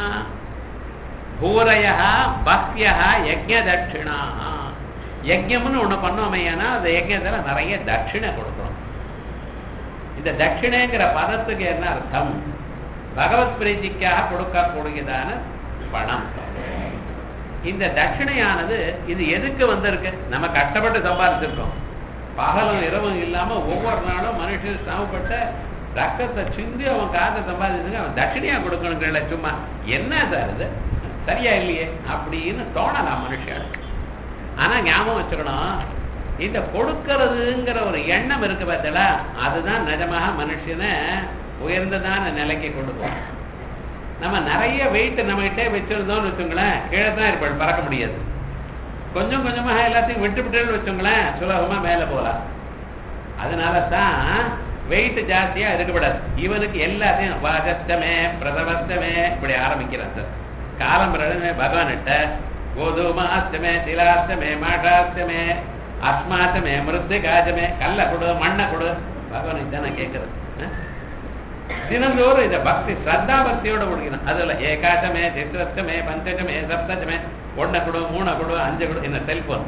பூரயா பக்யா யஜ்ஞ தட்சிணா. யஜ்ஞம்னு ஒண்ணு பண்ணோமையானா அந்த யஜ்ஞத்துல நிறைய தட்சிணை கொடுக்கணும். இந்த தட்சிணைங்கிற பதத்துக்கு என்ன அர்த்தம்? பகவத் பிரீதிக்காக கொடுக்கக்கூடியதான பணம். இந்த தட்சிணையானது இது எதுக்கு வந்திருக்கு? நம்ம கஷ்டப்பட்டு சம்பாதிச்சிருக்கோம். பகலும் இரவும் இல்லாம ஒவ்வொரு நாளும் மனுஷன் சமப்பட்ட ரத்தத்தை சிந்தி அவன் காசை சம்பாதிச்சுங்க அவன் தட்சிணையா கொடுக்கணுங்கிற சும்மா என்ன சார் இது சரியா இல்லையே அப்படின்னு தோணலாம் மனுஷனுக்கு. ஆனா ஞாபகம் வச்சுக்கணும், இந்த கொடுக்கறதுங்கிற ஒரு எண்ணம் இருக்கு பார்த்தல, அதுதான் நிஜமாக மனுஷனை உயர்ந்ததான நிலைக்கு கொண்டு போகும். நம்ம நிறைய வெயிட் நம்ம கிட்டே வச்சிருந்தோம்னு வச்சுங்களேன், கீழே தான் இருப்பாள், பறக்க முடியாது. கொஞ்சம் கொஞ்சமாக எல்லாத்தையும் விட்டு விட்டுன்னு வச்சுங்களேன், சுலபமா மேல போகலாம். அதனால தான் வெயிட் ஜாஸ்தியா இருக்கப்படாது. இவனுக்கு எல்லாத்தையும் வாகஸ்தமே பிரசவஸ்தமே இப்படி ஆரம்பிக்கிறான் சார். காலம் பகவான்கிட்ட கோதுமாஸ்தமே திலாஸ்தமே மாட்டாஸ்தமே அஸ்மாத்தமே மிருத்திகாஜமே கல்ல கொடு மண்ணை கொடு பகவானுக்கு தான் நான் கேட்கறது. தினந்தோறும் இதை பக்தி ஸ்ரத்தா பக்தியோட முடிக்கணும். அதுல ஏகாசமே சித்திரஸ்தமே பஞ்சமே சப்தமே ஒன்னை கொடு மூணை கொடு அஞ்சு கொடு என்ன செல்போன்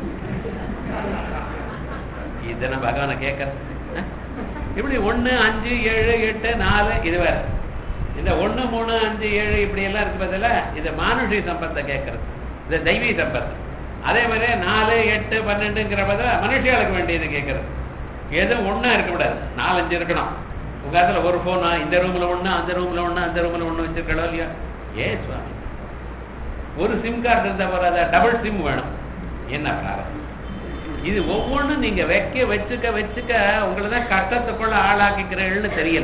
இதனை பகவானை கேட்கறது. இப்படி ஒன்னு அஞ்சு ஏழு எட்டு நாலு இது வேற. இந்த ஒன்னு மூணு அஞ்சு ஏழு இப்படி எல்லாம் இருக்கு பதில இது மானுஷி சம்பத்தை கேட்கறது, இது தெய்வீ சம்பத்து. அதே மாதிரி நாலு எட்டு பன்னெண்டுங்கிற பதில மனுஷியாளுக்கு வேண்டியது கேட்கறது. எதுவும் ஒன்னா இருக்கக்கூடாது, நாலஞ்சு இருக்கணும். உங்க ஒரு போனா இந்த ரூம்ல ஒண்ணு அந்த ரூம்ல ஒண்ணு அந்த ரூம்ல ஒண்ணு வச்சிருக்கோ இல்லையா? ஏ சுவாமி, ஒரு சிம் கார்டு இருந்தா போறாத, டபுள் சிம் வேணும். என்ன பிராரம்? இது ஒவ்வொன்றும் நீங்க வைக்க வச்சுக்க வச்சுக்க உங்களை தான் கஷ்டத்துக்குள்ள ஆளாக்கிக்கிறீங்கன்னு தெரியல.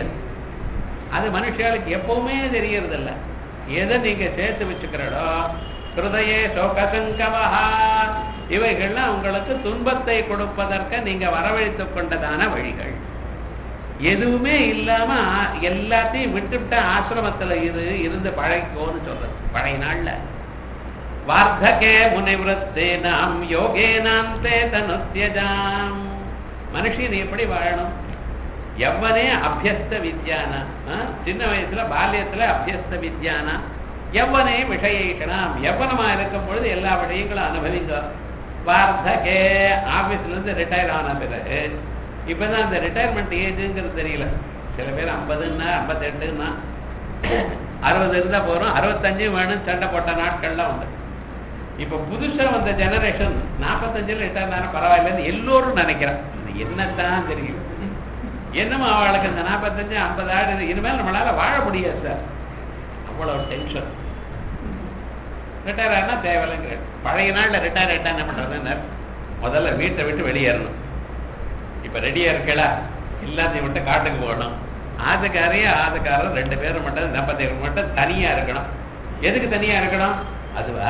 அது மனுஷாளுக்கு எப்பவுமே தெரியறதில்ல. எதை நீங்க சேர்த்து வச்சுக்கிறடோ ஹிருதயே சோகசங்கவஹா, இவைகள்லாம் உங்களுக்கு துன்பத்தை கொடுப்பதற்கு நீங்க வரவழைத்து கொண்டதான வழிகள். எதுவுமே இல்லாம எல்லாத்தையும் விட்டுவிட்ட ஆசிரமத்துல இரு இருந்து பழகிக்கோன்னு சொல்றது பழைய நாள்ல. வார்த்தகே முனிவிருத்தே நாம் யோகே நாம் தே தனுத்யஜாம். மனுஷன் எப்படி வாழணும்? எவ்வனே அபியஸ்த வித்யானா, சின்ன வயசுல பால்யத்துல அபியஸ்த வித்யானா எவ்வனே விஷயேஷனாம், எவ்வனமா இருக்கும் பொழுது எல்லா விஷயங்களும் அனுபவிங்க. வார்த்தகே ஆபீஸ்ல இருந்து ரிட்டையர் ஆன பிறகு இப்பதான் அந்த ரிட்டையர்மெண்ட் ஏஜுங்கிறது தெரியல. சில பேர் ஐம்பதுன்னா ஐம்பத்தெட்டுன்னா அறுபது இருந்தா போறோம், அறுபத்தஞ்சு வேணும் சண்டை போட்ட நாட்கள்லாம் உண்டு. இப்ப புதுசா வந்த ஜெனரேஷன் நாற்பத்தஞ்சுல ரிட்டையர் ஆன பரவாயில்லன்னு எல்லோரும் நினைக்கிறான். என்னத்தான் தெரியும், என்னமோ அவளுக்கு இந்த நாற்பத்தஞ்சு ஐம்பது ஆடு இனிமேல் நம்மளால வாழ முடியாது சார், அவ்வளவு டென்ஷன். ரிட்டையர் ஆனா தேவையில்லைங்கிற பழைய நாள்ல ரிட்டையர் ஆயிட்டா என்ன பண்றதுன்னு முதல்ல வீட்டை விட்டு வெளியேறணும். இப்ப ரெடியா இருக்கலா, எல்லாத்தையும் விட்டு காட்டுக்கு போகணும். ஆதுக்காரையும் ஆதுக்காரரும் ரெண்டு பேரும் மட்டும் தம்பதியர் மட்டும் தனியா இருக்கணும். எதுக்கு தனியா இருக்கணும்? அதுவா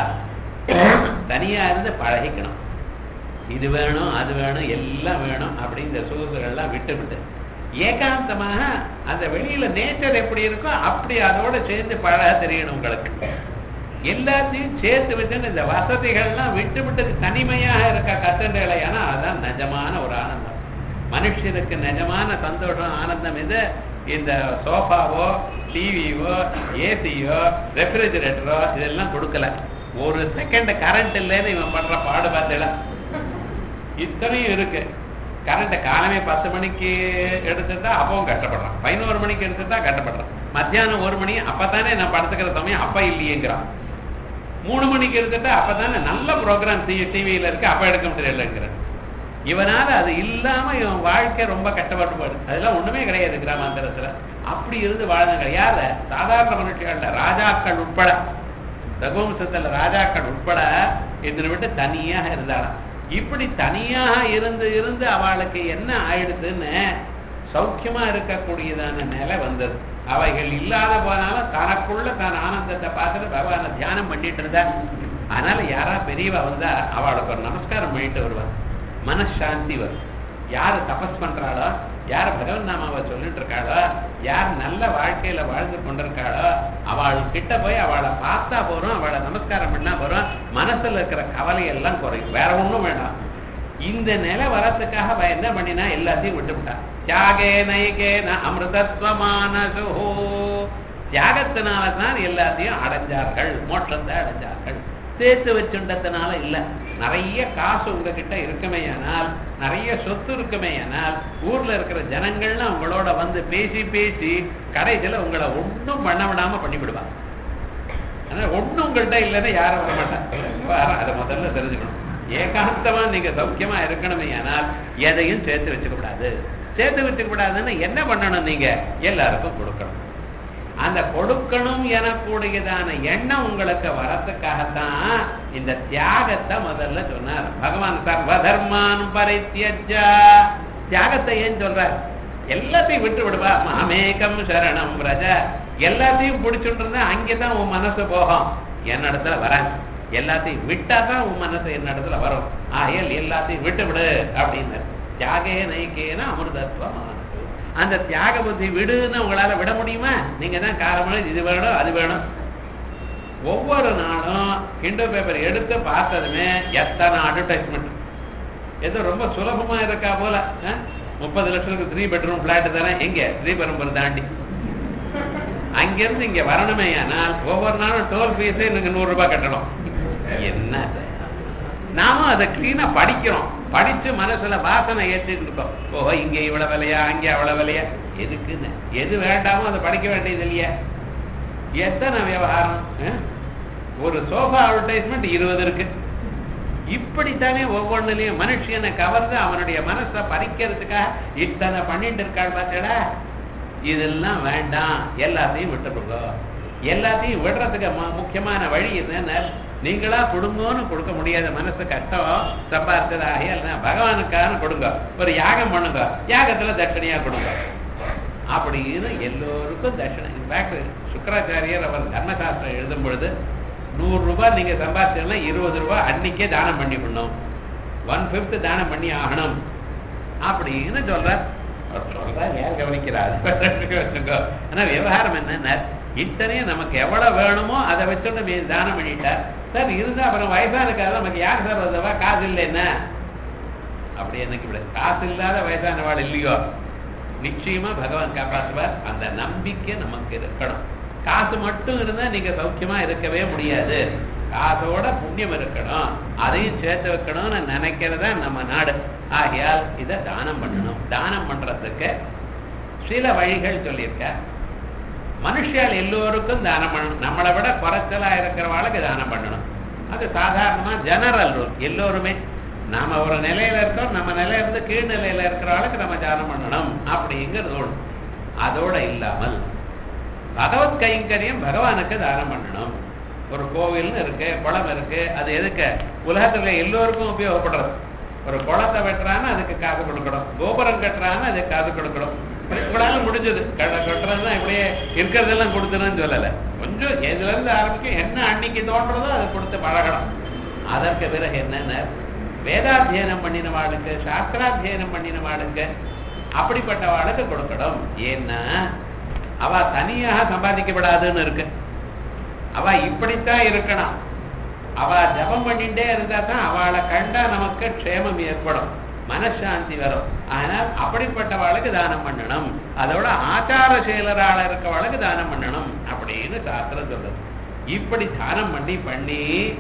தனியா இருந்து பழகிக்கணும். இது வேணும் அது வேணும் எல்லாம் வேணும் அப்படிங்கிற சொகுசுகள்லாம் விட்டு விட்டு ஏகாந்தமாக அந்த வெளியில நேச்சர் எப்படி இருக்கோ அப்படி அதோட சேர்ந்து பழக தெரியணும் உங்களுக்கு. எல்லாத்தையும் சேர்த்து வச்சுன்னு இந்த வசதிகள்லாம் விட்டு விட்டு தனிமையாக இருக்க கத்துண்டலை. ஏன்னா அதான் நிஜமான ஒரு ஆனந்தம். மனுஷனுக்கு நிஜமான சந்தோஷம் ஆனந்தம் இது. இந்த சோஃபாவோ டிவியோ ஏசியோ ரெஃப்ரிஜரேட்டரோ இதெல்லாம் கொடுக்கல. ஒரு செகண்ட் கரண்ட் இல்லைன்னு இவன் பண்ற பாடு பார்த்தல இத்தனையும் இருக்கு. கரண்ட் காலமே பத்து மணிக்கு எடுத்துட்டா அப்பவும் கஷ்டப்படுறான், பதினோரு மணிக்கு எடுத்துட்டா கஷ்டப்படுறான், மத்தியானம் ஒரு மணி அப்பதானே நான் படுத்துக்கிற சமயம் அப்ப இல்லையேங்கிறான், மூணு மணிக்கு எடுத்துட்டா அப்பதானே நல்ல ப்ரோக்ராம் டிவியில இருக்கு அப்ப எடுக்க முடியலங்கிறான். இவனால அது இல்லாம இவன் வாழ்க்கை ரொம்ப கஷ்டப்பட்டு போயிடுது. அதெல்லாம் ஒண்ணுமே கிடையாது கிராமாந்தரத்துல. அப்படி இருந்து வாழ்ந்தாங்க யார? சாதாரண மனுஷர்கள ராஜாக்கள் உட்பட, ரகுவம்சத்துல ராஜாக்கள் உட்பட இதனை விட்டு தனியாக இருந்தாலும். இப்படி தனியாக இருந்து இருந்து அவளுக்கு என்ன ஆயிடுதுன்னு சௌக்கியமா இருக்கக்கூடியதான நிலை வந்தது. அவைகள் இல்லாத போனாலும் தனக்குள்ள தான் ஆனந்தத்தை பார்த்துட்டு பகவான தியானம் பண்ணிட்டு இருந்தா. அதனால யாரா பெரியவா வந்தா அவளுக்கு ஒரு நமஸ்காரம் பண்ணிட்டு வருவார், மனசாந்தி வரும். யாரு தபஸ் பண்றாளோ, யார் பகவன் நாமாவை சொல்லிட்டு இருக்காளோ, யார் நல்ல வாழ்க்கையில வாழ்ந்து கொண்டிருக்காளோ அவள் கிட்ட போய் அவளை பார்த்தா போறோம், அவளை நமஸ்காரம் பண்ணா போறோம், மனசுல இருக்கிற கவலையெல்லாம் குறையும். வேற ஒண்ணும் வேண்டாம். இந்த நிலை வரத்துக்காக அவ என்ன பண்ணினா எல்லாத்தையும் விட்டுவிட்டா. தியாகே நைகேன அமிர்தத்வமானசோ, தியாகத்தினால்தான் எல்லாத்தையும் அடைஞ்சார்கள், மோட்சத்தை அடைஞ்சார்கள். சேர்த்து வச்சுண்டத்தினால இல்ல. நிறைய காசு உங்ககிட்ட இருக்குமேயானால், நிறைய சொத்து இருக்குமேயானால், ஊர்ல இருக்கிற ஜனங்கள்லாம் உங்களோட வந்து பேசி பேசி கடைசியில உங்களை ஒன்றும் பண்ண விடாம பண்ணிவிடுவாங்க. ஆனா ஒன்றும் உங்கள்கிட்ட இல்லைன்னா யாரும் வர மாட்டாங்க. அதை முதல்ல தெரிஞ்சுக்கணும். ஏகாந்தமா நீங்க சௌக்கியமா இருக்கணுமே ஆனால் எதையும் சேர்த்து வச்சுக்க கூடாது. சேர்த்து வச்சுக்க கூடாதுன்னு என்ன பண்ணணும்? நீங்க எல்லாருக்கும் கொடுக்கணும். அந்த கொடுக்கணும் எனக்கூடியதான எண்ணம் உங்களுக்கு வரத்துக்காகத்தான் இந்த தியாகத்தை முதல்ல சொன்னார் பகவான். சர்வதர்மான் பரித்யஜ்ய, தியாகத்தை ஏன் சொல்றார்? எல்லாத்தையும் விட்டு விடுவா. மாமேகம் சரணம் ரஜ, எல்லாத்தையும் பிடிச்சுட்டு இருந்தா அங்கேதான் உன் மனசு போகும், என்ன இடத்துல வர. எல்லாத்தையும் விட்டாதான் உன் மனசு என்ன இடத்துல வரும். ஆகையால் எல்லாத்தையும் விட்டு விடு அப்படின்னு. தியாகே நைக்கேன அமிர்தத்வம். அந்த தியாக புத்தி விடுன்னு உங்களால விட முடியுமா? நீங்க தான் காரணம் இது வேணும் அது வேணும். ஒவ்வொரு நாளும் கிண்டோ பேப்பர் எடுத்து பார்த்ததுமே எத்தனை அட்வர்டைஸ்மெண்ட். ஏதோ ரொம்ப சுலபமா இருக்கா போல. முப்பது லட்சத்துக்கு த்ரீ பெட்ரூம் பிளாட் தானே, எங்க ஸ்ரீபெரும்புரம் தாண்டி அங்கிருந்து இங்க வரணுமே. ஆனால் ஒவ்வொரு நாளும் டோல் ஃபீஸே எனக்கு நூறு ரூபாய் கட்டணும். என்ன நாமும் அதை கிளீனா படிக்கிறோம், படிச்சு மனசுல வாசனை ஏற்றிட்டு இருக்கோம். ஓஹோ இங்க இவ்வளவு விலையா, அங்கே அவ்வளவு விலையா, எதுக்குன்னு. எது வேண்டாமோ அதை படிக்க வேண்டியது இல்லையா? எத்தனை விவகாரம். ஒரு சோஃபா அட்வர்டைஸ்மெண்ட் இருபது இருக்கு. இப்படித்தானே ஒவ்வொன்றுலயும் மனுஷனை கவர்ந்து அவனுடைய மனசை பறிக்கிறதுக்காக இத்தனை பண்ணிட்டு இருக்காள் பார்த்தா. இதெல்லாம் வேண்டாம், எல்லாத்தையும் விட்டுருங்க. எல்லாத்தையும் விடுறதுக்கு முக்கியமான வழி என்னன்னா நீங்களா கொடுங்கன்னு கொடுக்க முடியாத மனசு கஷ்டம் சம்பாதிச்சதாகிய இல்லைன்னா பகவானுக்கான கொடுங்க, ஒரு யாகம் பண்ணுங்க, யாகத்துல தட்சணையா கொடுங்க அப்படின்னு எல்லோருக்கும் தட்சணை. இன்ஃபேக்ட் சுக்கராச்சாரியர் அவர் தர்மசாஸ்திரம் எழுதும் பொழுது நூறு ரூபாய் நீங்க சம்பாதிச்சீங்கன்னா இருபது ரூபாய் அன்னைக்கே தானம் பண்ணி பண்ணணும், ஒன் பிப்த் தானம் பண்ணி ஆகணும் அப்படின்னு சொல்றார். அவர் சொல்றார், யார் கவனிக்கிறார்? ஆனா விவகாரம் என்னன்னா இத்தனையும் நமக்கு எவ்வளவு வேணுமோ அதை வச்சுட்டு தானம் பண்ணிட்டார் சார். இருந்தா அப்புறம் வயசானுக்காக நமக்கு யார் சார் வந்தவா காசு இல்லைன்னா அப்படி எனக்கு விட காசு இல்லாத வயசானவாள் இல்லையோ நிச்சயமா பகவான் காப்பாற்றுவார். அந்த நம்பிக்கை நமக்கு இருக்கணும். காசு மட்டும் இருந்தா நீங்க சௌக்கியமா இருக்கவே முடியாது. காசோட புண்ணியம் இருக்கணும், அதையும் சேர்த்து வைக்கணும்னு நினைக்கிறதா நம்ம நாடு. ஆகையால் இதை தானம் பண்ணணும். தானம் பண்றதுக்கு சில வழிகள் சொல்லியிருக்க. மனுஷியால் எல்லோருக்கும் தானம் பண்ணணும். நம்மளை விட குறைச்சலா இருக்கிறவாளுக்கு தானம் பண்ணணும். அது சாதாரணமா ஜெனரல் ரூல். எல்லோருமே நாம ஒரு நிலையில இருக்கோம், நம்ம நிலையில இருந்து கீழ் நிலையில இருக்கிறவாளுக்கு நம்ம தானம் பண்ணணும் அப்படிங்கிற ரூல். அதோட இல்லாமல் பகவத் கைங்கரியம் பகவானுக்கு தானம் பண்ணணும். ஒரு கோவில்னு இருக்கு, குளம் இருக்கு, அது எதுக்கு? உலகத்துல எல்லோருக்கும் உபயோகப்படுறது. ஒரு குளத்தை வெட்டுறான்னு அதுக்கு காசு கொடுக்கணும், கோபுரம் கட்டுறான்னு அதுக்கு காசு கொடுக்கணும். இவ்வளவு முடிஞ்சது கட்டுறதுதான். இப்படியே இருக்கிறதெல்லாம் கொடுத்துருன்னு சொல்லலை. கொஞ்சம் எதுல இருந்து ஆரம்பிக்கும், என்ன அன்னைக்கு தோன்றதோ அதை கொடுத்து பழகணும். அதற்கு பிறகு என்னென்ன வேதாத்தியனம் பண்ணின வாளுக்கு, சாஸ்திராத்தியனம் பண்ணின வாளுக்கு, அப்படிப்பட்ட வாளுக்கு கொடுக்கணும். ஏன்னா அவ தனியாக சம்பாதிக்கப்படாதுன்னு இருக்கு. அவ இப்படித்தான் இருக்கணும். அவ ஜபம் பண்ணிட்டே இருந்தா தான் அவளை கண்டா நமக்கு க்ஷேமம் ஏற்படும், மனசாந்தி வரும். ஆனால் அப்படிப்பட்டவாளுக்கு தானம் பண்ணணும். அதோட ஆச்சார செயலரால இருக்கவாளுக்கு தானம் பண்ணணும் அப்படின்னு சாஸ்திரம் சொல்றது. இப்படி தானம் பண்ணி பண்ணி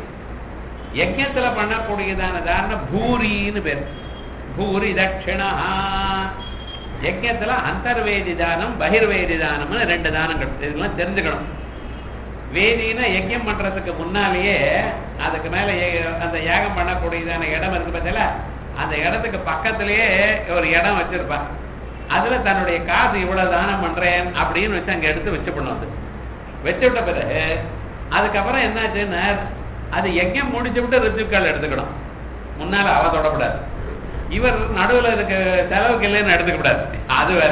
யஜ்ஞத்துல பண்ணக்கூடியதான தானம் பூரின்னு பேர். பூரி தட்சிணா. யஜ்ஞத்துல அந்தர்வேதி தானம், பகிர்வேதி தானம்னு ரெண்டு தானங்கள். இதெல்லாம் தெரிஞ்சுக்கணும். வேதினா யஜ்ஞம் பண்றதுக்கு முன்னாலேயே அதுக்கு மேல அந்த யாகம் பண்ணக்கூடியதான இடம் இருக்கு பார்த்தீங்களா, அந்த இடத்துக்கு பக்கத்திலேயே ஒரு இடம் வச்சிருப்பான். அதுல தன்னுடைய காசு இவ்வளவு தானம் பண்றேன் அப்படின்னு வச்சு அங்க எடுத்து வச்சு பண்ணுவது. வச்சு விட்ட பிறகு அதுக்கப்புறம் என்னாச்சுன்னா அது யஜ்ஞம் முடிச்சு விட்டு ரிசிப்கால் எடுத்துக்கணும். முன்னால அவ தொடக்கூடாது. இவர் நடுவில் இருக்க செலவுக்கு இல்லைன்னு எடுத்துக்க கூடாது. அது வேற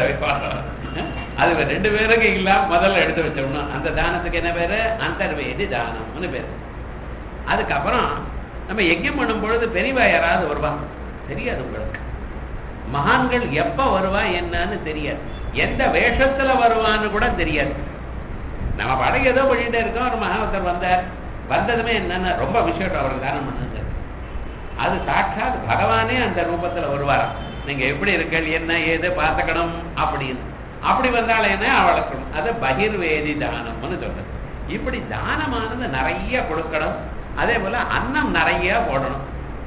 அது ரெண்டு பேருக்கு இல்லாம முதல்ல எடுத்து வச்சோம்னா அந்த தானத்துக்கு என்ன பேரு? அந்தர்வேதி தானம்னு பேரு. அதுக்கப்புறம் நம்ம யஜ்ஞம் பண்ணும் பொழுது பெரியவா யாராவது வருவா, தெரியாது உங்களுக்கு. மகான்கள் எப்ப வருவா என்னன்னு தெரியாது, எந்த வேஷத்துல வருவான்னு கூட தெரியாது. நம்ம படகு ஏதோ பண்ணிட்டே இருக்கோம். ஒரு மகானத்தர் வந்தார், வந்ததுமே என்னன்னா ரொம்ப விசேஷம் அவருக்கு தானம் பண்ணுங்க. அது சாட்சாத் பகவானே அந்த ரூபத்துல வருவாராம். நீங்க எப்படி இருக்கீங்க, என்ன ஏது பார்த்துக்கணும் அப்படின்னு. அப்படி வந்தாலே என்ன அவளுக்கு அது பகிர்வேதி தானம்னு சொல்றது. இப்படி தானமானது நிறைய கொடுக்கணும். அதே போல அன்னம் நிறைய போடணும்.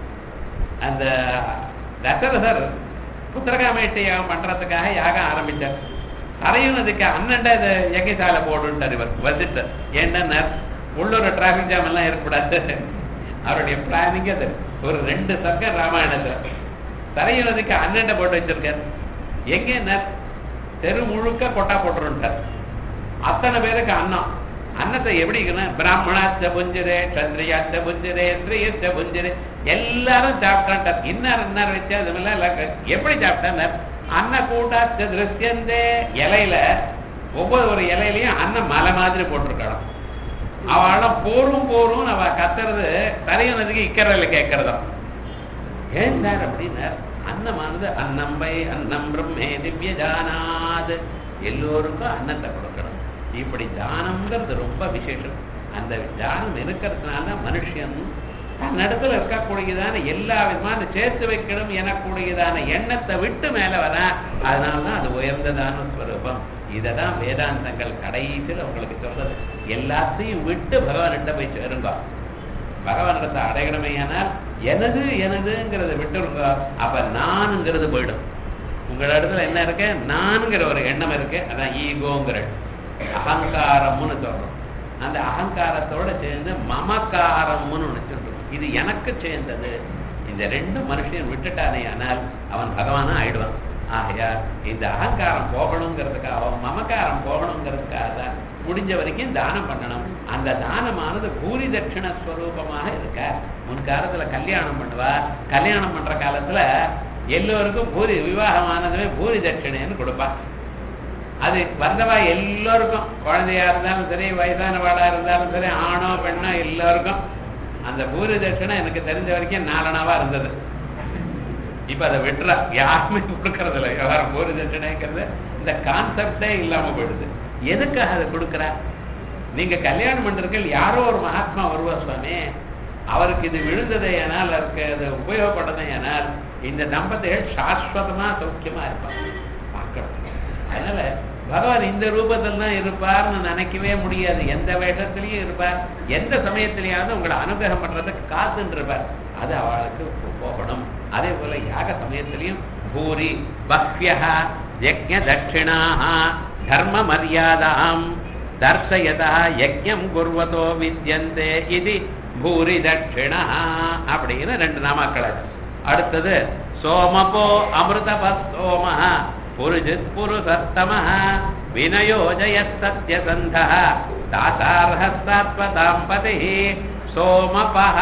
அந்த தசரதர் புத்திரகாமேட்டை யாகம் பண்றதுக்காக யாகம் ஆரம்பிச்சார். தரையும் அதுக்கு அன்னண்ட இந்த யஜ்ஞசாலை போடுன்ட்டார் இவர் வந்துட்டு. ஏன்னா உள்ளூர் டிராபிக் ஜாம் எல்லாம் இருக்கக்கூடாது. அவருடைய பிளானிங் அது. ஒரு ரெண்டு சர்க்கம் ராமாயணத்துல தரையும் அதுக்கு அன்னண்ட போட்டு வச்சிருக்காரு. எங்க தெரு முழுக்க கொட்டா போட்டுருட்டார். அத்தனை பேருக்கு அன்னம். அன்னத்தை எப்படி பிராமணாச்ச புஞ்சிரே, சந்திரியாச்ச புஞ்சிரே, ஸ்ரீயச்ச புஞ்சிரே, எல்லாரும் சாப்பிட்டான். இன்னார் இன்னார் வச்சா அதுமெல்லாம் எப்படி சாப்பிட்டார்? அன்ன கூட்டாச்ச திருஷ்யந்தே. இலையில ஒவ்வொரு ஒரு இலையிலையும் அன்னம் மலை மாதிரி போட்டிருக்கணும். அவளும் போரும் போரும் அவ கத்துறது தரையினதுக்கு இக்கரையில கேட்கறதும். ஏன் சார் அப்படின்னா அன்னமானது அன்னம்பை அன்னம் பிரம்மே திவ்ய ஜானாது. எல்லோருக்கும் அன்னத்தை கொடுக்கணும். இப்படி தானம்ங்கிறது ரொம்ப விசேஷம். அந்த தானம் இருக்கிறதுனால மனுஷன் தன்னிடத்துல இருக்கக்கூடியதான எல்லா விதமான சேர்த்து வைக்கணும் எனக்கூடியதான எண்ணத்தை விட்டு மேல வர. அதனால்தான் அது உயர்ந்ததான ஸ்வரூபம். இததான் வேதாந்தங்கள் கடைசியில் உங்களுக்கு சொல்றது. எல்லாத்தையும் விட்டு பகவான்கிட்ட போய் சேருங்க. பகவானிடத்தை அடையணுமே. ஆனால் எனது எனதுங்கிறத விட்டுருங்க. அப்ப நானுங்கிறது போயிடும். உங்கள இடத்துல என்ன இருக்கு? நானுங்கிற ஒரு எண்ணம் இருக்கு. அதான் ஈகோங்கிற அகங்காரம்னு சொல்றோம். அந்த அகங்காரத்தோட சேர்ந்து மமக்காரம்னு ஒண்ணு சொல்றோம். இது எனக்கு சேர்ந்தது. இந்த ரெண்டு மனுஷன் விட்டுட்டானே ஆனால் அவன் பகவானா ஆயிடுவான். ஆகையா இந்த அகங்காரம் போகணுங்கிறதுக்காக, அவன் மமக்காரம் போகணுங்கிறதுக்காக தான் முடிஞ்ச வரைக்கும் தானம் பண்ணணும். அந்த தானமானது பூரி தட்சிண ஸ்வரூபமாக இருக்க. முன்காலத்துல கல்யாணம் பண்ணுவா, கல்யாணம் பண்ற காலத்துல எல்லோருக்கும் பூரி விவாகமானதுமே பூரி தட்சிணைன்னு கொடுப்பா. அது வந்தவா எல்லோருக்கும், குழந்தையா இருந்தாலும் சரி, வயதானவாளா இருந்தாலும் சரி, ஆணோ பெண்ணோ எல்லோருக்கும் அந்த பூரி தட்சிணை எனக்கு தெரிஞ்ச வரைக்கும் நாலனாவா இருந்தது. இப்ப அதை விட்டுறா, யாருமே கொடுக்கறது இல்லை. விவகாரம் பூரி தட்சிணைங்கிறது இந்த கான்செப்டே இல்லாம போயிடுது. எதுக்காக அதை கொடுக்குறா? நீங்க கல்யாணம் பண்றீர்கள், யாரோ ஒரு மகாத்மா வருவா சுவாமி, அவருக்கு இது விழுந்ததை ஏனால், அவருக்கு அது உபயோகப்பட்டதை ஏனால் இந்த தம்பதிகள் சாஸ்வதமா சௌக்கியமா இருப்பாங்க பார்க்கணும். அதனால பகவான் இந்த ரூபத்தில் தான் இருப்பார்னு நினைக்கவே முடியாது. எந்த வேஷத்திலையும் இருப்பார், எந்த சமயத்திலேயாவது உங்களை அனுகிரகம் பண்றதுக்கு காத்துட்டு இருப்பார். அது அவளுக்கு போகணும். அதே போல யாக சமயத்திலையும் பூரி பக்யா யஜ்ஞ தட்சிணாஹ தர்ம மரியாதாம் தர்சயதா யஜ்ஞம் குர்வதோ வித்யந்தே இது பூரி தட்சிணா அப்படின்னு ரெண்டு நாமாக்கள். அடுத்தது சோமபோ அமிர்தபஸ்தோம புருஜித் புருஷத்தம வினயோஜய சத்யசந்த தாசார்ஹஸ்தாத்வதாம்பதி சோமபஹ.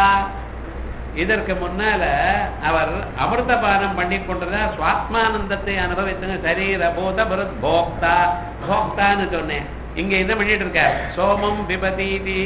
இதற்கு முன்னால அவர் அமிர்தபானம் பண்ணி கொண்டதா சுவாத்மானந்தத்தை அனுபவித்துங்க. சரீர பூத பருத் போக்தா போக்தான்னு சொன்னேன். இங்க என்ன பண்ணிட்டு இருக்க? சோமம் பிபதீதி.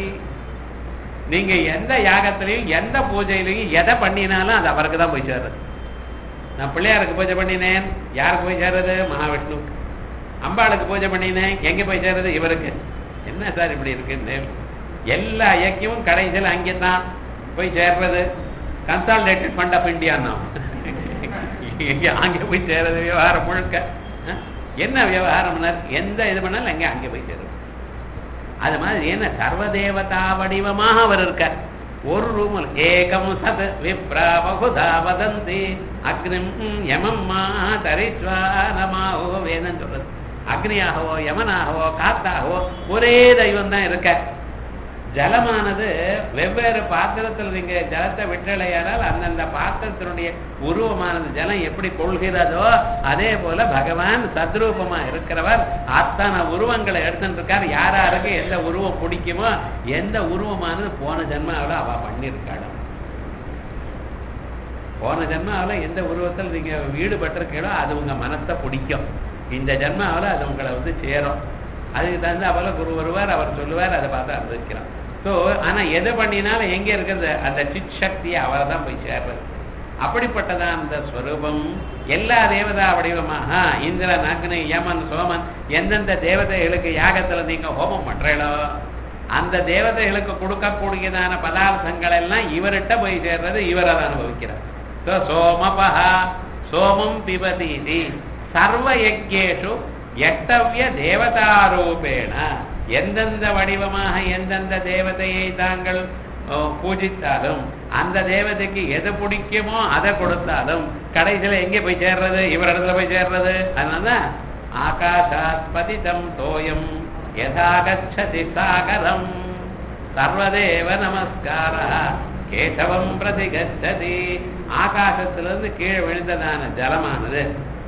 நீங்க எந்த யாகத்திலையும் எந்த பூஜையிலையும் எதை பண்ணினாலும் அது அவருக்கு தான் போய் சேர்றது. நான் பிள்ளையாருக்கு பூஜை பண்ணினேன், யாருக்கு போய் சேர்றது? மகாவிஷ்ணுக்கு. அம்பாளுக்கு பூஜை பண்ணினேன், எங்க போய் சேர்றது? இவருக்கு. என்ன சார் இப்படி இருக்குன்னு எல்லா இயக்கியமும் கடைசியில் அங்கே தான் போய் சேர்றது. கன்சாலிடேட்டட் ஃபண்ட் ஆஃப் இந்தியான்னா அங்கே போய் சேர்றது. விவகாரம் முழுக்க என்ன விவகாரம்னா எந்த இது பண்ணாலும் அங்கே அங்கே போய் சேருது. அது மாதிரி என்ன சர்வதேவதா வடிவமாக அவர் இருக்கார். ஒரு ரூமில் ஏகம் சத் விப்ரா பகுதா வதந்தி அக்னிம் யமம் மா தரிஸ்வானமாவோ வேதம் சொல்றது. அக்னியாகவோ யமனாகவோ காத்தாகவோ ஒரே தெய்வம் தான் இருக்க. ஜலமானது வெவ்வேறு பாத்திரத்தில் நீங்க ஜலத்தை விட்டலையானால் அந்தந்த பாத்திரத்தினுடைய உருவமானது ஜலம் எப்படி கொள்கிறதோ அதே போல பகவான் சத்ரூபமா இருக்கிறவர் அத்தனை உருவங்களை எடுத்துட்டு இருக்கார். யாராருக்கு எந்த உருவம் பிடிக்குமோ எந்த உருவமானது போன ஜென்மாவில் அவ பண்ணியிருக்காள். போன ஜென்மாவில் எந்த உருவத்தில் நீங்க ஈடுபட்டிருக்கீங்களோ அது உங்க மனத்தை பிடிக்கும். இந்த ஜென்மாவில் அது உங்களை வந்து சேரும். அதுக்கு தகுந்த அவளை குரு வருவார், அவர் சொல்லுவார், அதை பார்த்து அனுபவிக்கிறான். ஸோ ஆனால் எது பண்ணினாலும் எங்கே இருக்கிறது அந்த சித் சக்தியை அவரை தான் போய் சேர்றது. அப்படிப்பட்டதான் அந்த ஸ்வரூபம். எல்லா தேவதா வடிவமாக இந்திரன் அக்னி யமன் சோமன் எந்தெந்த தேவதைகளுக்கு யாகத்தில் நீங்கள் ஹோமம் பண்ணுறீங்களோ அந்த தேவதைகளுக்கு கொடுக்கக்கூடியதான பதார்த்தங்கள் எல்லாம் இவர்கிட்ட போய் சேர்றது. இவரை தான் அனுபவிக்கிறார். ஸோ சோமபஹ சோமம் பிபதீதி சர்வ யஜ்ஞேஷு எட்டவ்ய தேவதாரூபேண. எந்தெந்த வடிவமாக எந்தெந்த தேவதையை தாங்கள் பூஜித்தாலும் அந்த தேவதைக்கு எது பிடிக்குமோ அதை கொடுத்தாலும் கடைசியில் எங்கே போய் சேர்றது? இவரிடத்துல போய் சேர்றது. அதனாலதான் ஆகாஷாத் பதிதம் தோயம் யதா கச்சதி சாகரம் சர்வதேவ நமஸ்கார கேசவம் பிரதி கச்சதி. ஆகாசத்திலிருந்து கீழே விழுந்ததான ஜலமானது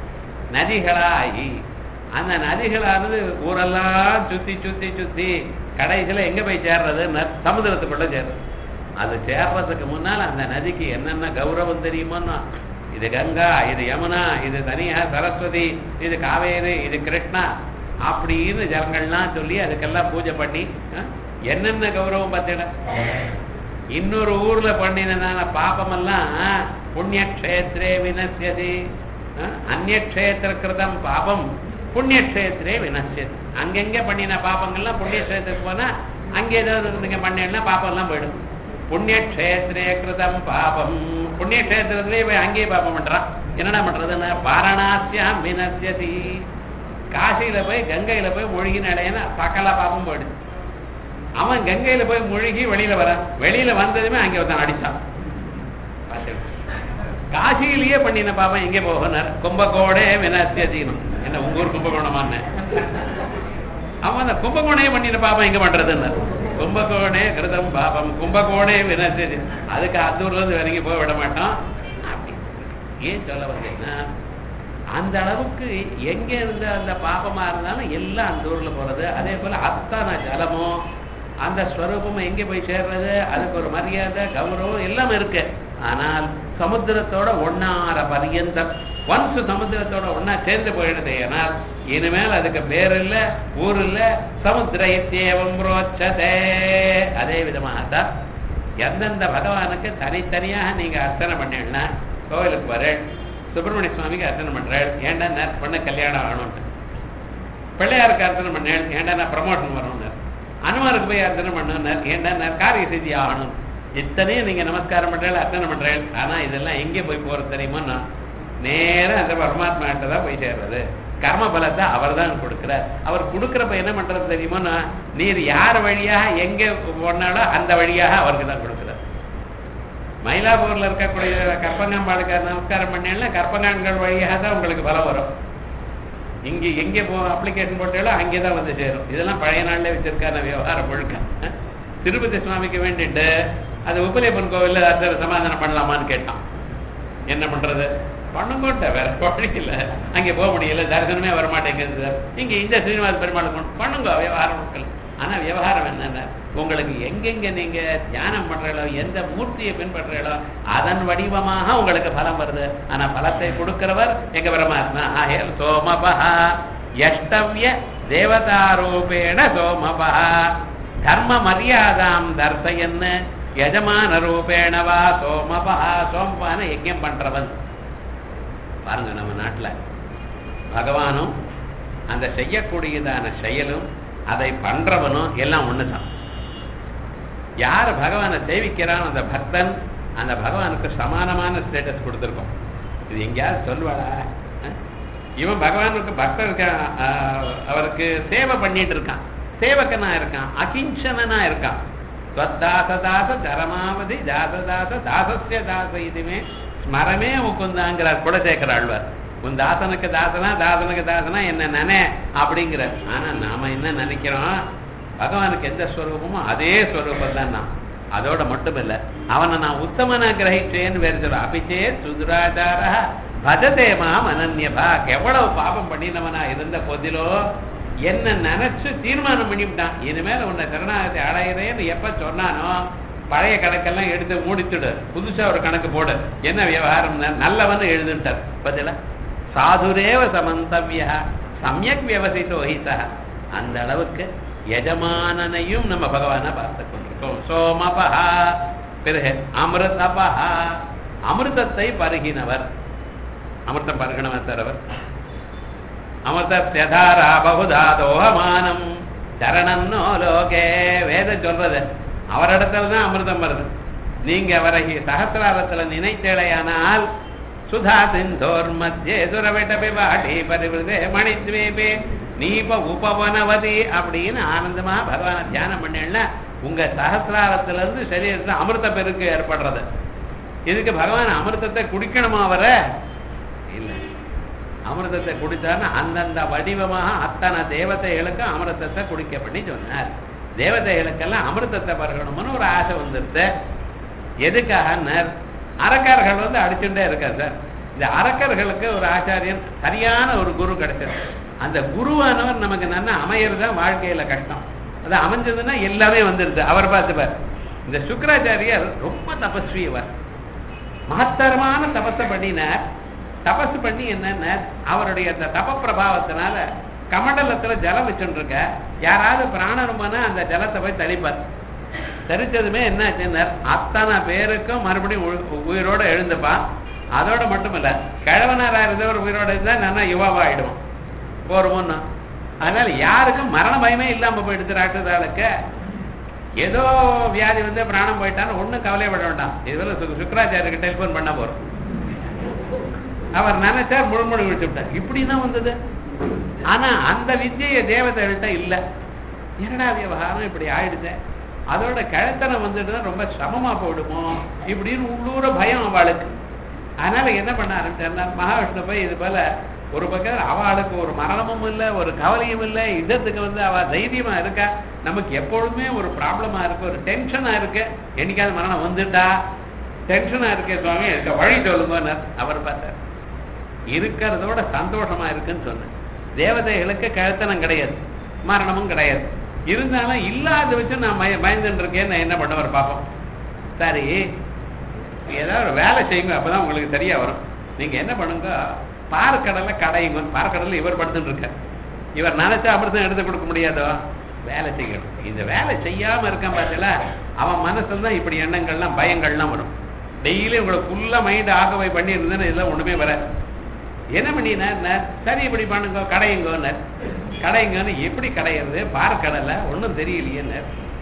நதிகளாகி அந்த நதிகளானது ஊரெல்லாம் சுத்தி சுத்தி சுத்தி கடைசியில் எங்க போய் சேர்றது? சமுதிரத்துக்குள்ள சேர்றது. அது சேர்றதுக்கு முன்னால் அந்த நதிக்கு என்னென்ன கௌரவம் தெரியுமோன்னா, இது கங்கா, இது யமுனா, இது தனியா சரஸ்வதி, இது காவேரி, இது கிருஷ்ணா அப்படின்னு ஜலங்கள்லாம் சொல்லி அதுக்கெல்லாம் பூஜை பண்ணி என்னென்ன கௌரவம் பார்த்தீங்க. இன்னொரு ஊர்ல பண்ணினதான பாபமெல்லாம் புண்ணியக்ஷேத்திரே வினசியதி, அந்நியக்ஷேத்திர கிருதம் பாபம் புண்ணியக்ஷேத்திரே வினசியது. அங்கெங்க பண்ணின பாப்பங்கள்லாம் புண்ணியக்ஷேத்திரத்துக்கு போனா அங்கே ஏதாவது நீங்க பண்ணா பாப்பம் எல்லாம் போயிடும். புண்ணியக்ஷேத்திரே கிருதம் பாபம் புண்ணியக்ஷேத்திரத்திலே போய் அங்கேயே பாப்பம் பண்றான். என்னடா பண்றதுன்னா வாரணாசியாம் வினசியதி. காசியில போய் கங்கையில போய் முழுகி நடையினா சகல பாப்பம் போயிடுது. அவன் கங்கையில போய் முழுகி வெளியில வரான். வெளியில வந்ததுமே அங்கே ஒருத்தன் அடிச்சான். காசியிலேயே பண்ணின பாப்பம் எங்கே போகணும்? கும்பகோடே வினசியதினும். என்ன உங்க ஊர் கும்பகோணமான்னு அவன் அந்த கும்பகோணையே பண்ணின பாப்பம் எங்க பண்றதுன்னு கும்பகோணே கிருதம் பாபம் கும்பகோணே வினசியதி. அதுக்கு அத்தூர்ல இருந்து வரைக்கும் போய் விட மாட்டோம். ஏன் சொல்ல வந்தீங்கன்னா அந்த அளவுக்கு எங்க இருந்த அந்த பாபமா இருந்தாலும் எல்லாம் அந்த ஊர்ல போறது. அதே போல அத்தனை ஜலமும் அந்த ஸ்வரூபம் எங்கே போய் சேர்றது? அதுக்கு ஒரு மரியாதை கௌரவம் எல்லாம் இருக்கு. ஆனால் சமுத்திரத்தோட ஒன்னார பரியந்தம் ஒன்ஸ் சமுத்திரத்தோட ஒன்னா சேர்ந்து போயிடுது. ஆனால் இனிமேல் அதுக்கு பேர் இல்லை, ஊர் இல்லை. சமுத்திர இத்தியேவம் ரோச்சதே. அதே விதமாகத்தான் எந்தெந்த பகவானுக்கு தனித்தனியாக நீங்க அர்ச்சனை பண்ணீங்கன்னா, கோவிலுக்கு வர சுப்பிரமணிய சுவாமிக்கு அர்ச்சனை பண்றேன், ஏண்டா நான் பண்ண கல்யாணம் ஆகணும்னு. பிள்ளையாருக்கு அர்ச்சனை பண்ணேன், ஏண்டா நான் ப்ரமோஷன் வரணும்னு. அனுமாருக்கு போய் அர்ச்சனை பண்ணணும், ஏண்டா நான் காரிய சித்தி ஆகணும். இத்தனையும் நீங்க நமஸ்காரம் பண்றேன், அர்ச்சனை பண்றேன். ஆனா இதெல்லாம் எங்கே போய் போறது தெரியுமோ? நான் நேரம் அந்த பரமாத்மா கிட்ட தான் போய் சேர்றது. கர்ம பலத்தை அவர் தான் கொடுக்கிறார். அவர் கொடுக்குறப்ப என்ன பண்றது தெரியுமோன்னா, நீர் யார் வழியாக எங்க போனாலும் அந்த வழியாக அவருக்கு தான் கொடுக்கிறார். மயிலாப்பூர்ல இருக்கக்கூடிய கற்பங்காம்பாளுக்கு நமஸ்காரம் பண்ணீங்கன்னா கற்பங்கான்கள் வழியாக தான் உங்களுக்கு பலம் வரும். இங்கே எங்கே போ அப்ளிகேஷன் போட்டாலும் அங்கே தான் வந்து சேரும். இதெல்லாம் பழைய நாள்ல வச்சிருக்கான விவகாரம் முழுக்க. திருப்பதி சுவாமிக்கு வேண்டிட்டு அது உப்பிலியப்பன் கோவில்ல அர்ச்சனை சமாதானம் பண்ணலாமான்னு கேட்டான். என்ன பண்றது? பண்ணுங்கோட்ட வேற வழி இல்லை. அங்கே போக முடியல, தரிசனமே வரமாட்டேங்குது. இங்க இந்த ஸ்ரீனிவாச பெருமாள் பண்ணுங்க விவகாரம். ஆனா விவகாரம் என்னன்னா, உங்களுக்கு எங்கெங்க நீங்க தியானம் பண்றீங்களோ, எந்த மூர்த்தியை பின்பற்றீங்களோ அதன் வடிவமாக உங்களுக்கு பலம் வருது. ஆனா பலத்தை கொடுக்கிறவர் எங்க பரமாத்மா. ஆஹேல் சோமபஹ யஷ்டவ்ய தேவதாரூபேண சோமபஹ கர்ம மரியாதாம் தர்சயன்னு யஜமான ரூபேணவா சோமபஹ. சோமபான யஜ்யம் பண்றவன். பாருங்க, நம்ம நாட்டுல பகவானும் அந்த செய்யக்கூடியதான செயலும் அதை பண்றவனும் எல்லாம் ஒண்ணுதான். யார் பகவானை சேவிக்கிறான் அந்த பக்தன், அந்த பகவானுக்கு சமானமான ஸ்டேட்டஸ் கொடுத்துருக்கோம். இது எங்கேயாவது சொல்லுவாடா? இவன் பகவானுக்கு பக்தன் இருக்கான், அவருக்கு சேவை பண்ணிட்டு இருக்கான், சேவகனா இருக்கான், அகிஞ்சனா இருக்கான். தாசதாச தரமாவதி தாசதாச தாசஸ்ய தாச இதுமே ஸ்மரமே முக்குந்தாங்கிறார் குலசேகர ஆழ்வார். உன் தாசனுக்கு தாசனா தாசனுக்கு தாசனா என்ன நானே அப்படிங்கிறார். ஆனா நாம என்ன நினைக்கிறோம், பகவானுக்கு எந்த ஸ்வரூபமோ அதே ஸ்வரூபம் தான் நான். அதோட மட்டும் இல்லை, அவனை நான் உத்தமனா கிரகிச்சேன்னு வேறு சொல்ல. அபிச்சே சுதுராச்சார பஜதேமாம் அனன்யபா. எவ்வளவு பாபம் பண்ணினவனா இருந்த போதிலோ என்ன நினைச்சு தீர்மானம் பண்ணிவிட்டான், இனிமேல் உன்னை சரணாகத்தை அடையிறேன்னு எப்ப சொன்னானோ பழைய கணக்கெல்லாம் எடுத்து மூடிச்சுடு, புதுசா ஒரு கணக்கு போடு. என்ன விவகாரம் நல்லவன்னு எழுதுட்டார். பதில சாதுரேவ சமந்தவ்யா சமயக் வியவசித்தோஹிதா. அந்த அளவுக்கு எஜமானனையும் நம்ம பகவானை பார்த்து கொண்டிருக்கோம். சோமபஹா. பிறகு அமிர்தபஹா. அமிர்தத்தை பருகினவர். அமிர்தம் பருகினவர் தரவர். அமிர்தத்யதாரா பகுதா தோஹமானம் சரணன்னோ லோகே. வேதம் சொல்றது அவரிடத்துல தான் அமிர்தம் வருது. நீங்க அவரை சகசிராரத்துல நினைத்தேளையானால் சுதா சிந்தோர் மத்தியே சுரவிட்டபி வாடி பரிவிருதே மணித்வீபே நீப உபவனவதி அப்படின்னு ஆனந்தமா பகவானை தியானம் பண்ணேன்னா உங்க சகசிராரத்துல இருந்து சரீரத்துல அமிர்த பெருக்கு ஏற்படுறது. இதுக்கு பகவான் அமிர்தத்தை குடிக்கணுமா? வர இல்லை, அமிர்தத்தை குடித்தான்னு அந்தந்த வடிவமாக அத்தனை தேவதைகளுக்கு அமிர்தத்தை குடிக்க பண்ணி சொன்னார். தேவதைகளுக்கெல்லாம் அமிர்தத்தை பருகணும்னு ஒரு ஆசை வந்துருது. எதுக்காக? அரக்கர்கள் வந்து அடிச்சுட்டே இருக்கார் சார். இந்த அரக்கர்களுக்கு ஒரு ஆச்சாரியன் சரியான ஒரு குரு கிடைச்சது. அந்த குருவானவர் நமக்கு நல்லா அமையறதுதான் வாழ்க்கையில கஷ்டம். அது அமைஞ்சதுன்னா எல்லாமே வந்துருது. அவர் பார்த்துப்பார். இந்த சுக்கராச்சாரியர் ரொம்ப தபஸ்வியவர், மகத்தரமான தபஸை பண்ணினார். தபசு பண்ணி என்னன்னா அவருடைய அந்த தப பிரபாவத்தினால கமண்டலத்துல ஜலம் வச்சுட்டு இருக்க, யாராவது பிராணருமான அந்த ஜலத்தை போய் தெளிப்பார். தெரிச்சதுமே என்ன ஆச்சுன்னார், அத்தனை பேருக்கும் மறுபடியும் உயிரோட எழுந்துப்பான். அதோட மட்டும் இல்ல, கிழவனாரா இருந்தவர் உயிரோட இருந்தா நல்லா யுவாவா ஆயிடுவோம் போறோம்னா. அதனால யாருக்கும் மரண பயமே இல்லாம போயிடுச்சு. ராட்டுதாளுக்கு ஏதோ வியாதி வந்து பிராணம் போயிட்டான்னு ஒன்னும் கவலைப்பட வேண்டாம். இதுவரை சுக்கராச்சாரியருக்கு டெலிபோன் பண்ண போறோம். அவர் நினைச்சார் முழுமுழு விழிச்சு விட்டார். இப்படிதான் வந்தது. ஆனா அந்த வித்தியை தேவதைகள்கிட்ட இல்லை. என்னடா விவகாரம் இப்படி ஆயிடுச்சு, அதோட கிழத்தனை வந்துட்டுதான் ரொம்ப சிரமமா போயிடுமோ இப்படின்னு உள்ளூர பயம் அவளுக்கு. அதனால என்ன பண்ண ஆரம்பிச்சார், மகாவிஷ்ணு போய் இது போல ஒரு பக்கம் அவளுக்கு ஒரு மரணமும் இல்லை, ஒரு கவலையும் இல்லை, யுத்தத்துக்கு வந்து அவ தைரியமா இருக்கா. நமக்கு எப்பொழுதுமே ஒரு ப்ராப்ளமா இருக்கு, ஒரு டென்ஷனா இருக்கு. என்னைக்காவது மரணம் வந்துட்டா டென்ஷனா இருக்கே சுவாமி, இருக்க வழி சொல்லுங்க. அவர் பார்த்தார், இருக்கிறதோட சந்தோஷமா இருக்குன்னு சொன்ன. தேவதைகளுக்கு கழுத்தனம் கிடையாது, மரணமும் கிடையாது. இருந்தாலும் இல்லாத வச்சு நான் மய பயந்துட்டு இருக்கேன்னு என்ன பண்ணுவார் பாப்போம். சரி, ஏதாவது ஒரு வேலை செய்யுங்க, அப்பதான் உங்களுக்கு சரியா வரும். நீங்க என்ன பண்ணுங்க, பாறக்கடலை கடையுங்க. பாறக்கடலை இவர் படுத்துட்டு இருக்கார், இவர் நினைச்சா அமிர்தம் எடுத்து கொடுக்க முடியாதோ, வேலை செய்யணும். இந்த வேலை செய்யாம இருக்கான் பார்த்தீங்களா, அவன் மனசுல தான் இப்படி எண்ணங்கள்லாம் பயங்கள்லாம் வரும். டெய்லி உங்களை ஃபுல்லா மைண்ட் ஆகவை பண்ணி இருந்தேன்னு இதெல்லாம் ஒண்ணுமே வர. என்ன பண்ணினார், சரி இப்படி பண்ணுங்க கடையுங்கன்னார். கடைங்கன்னு எப்படி கடையிறது, பாறக்கடலை ஒன்றும் தெரியலையே.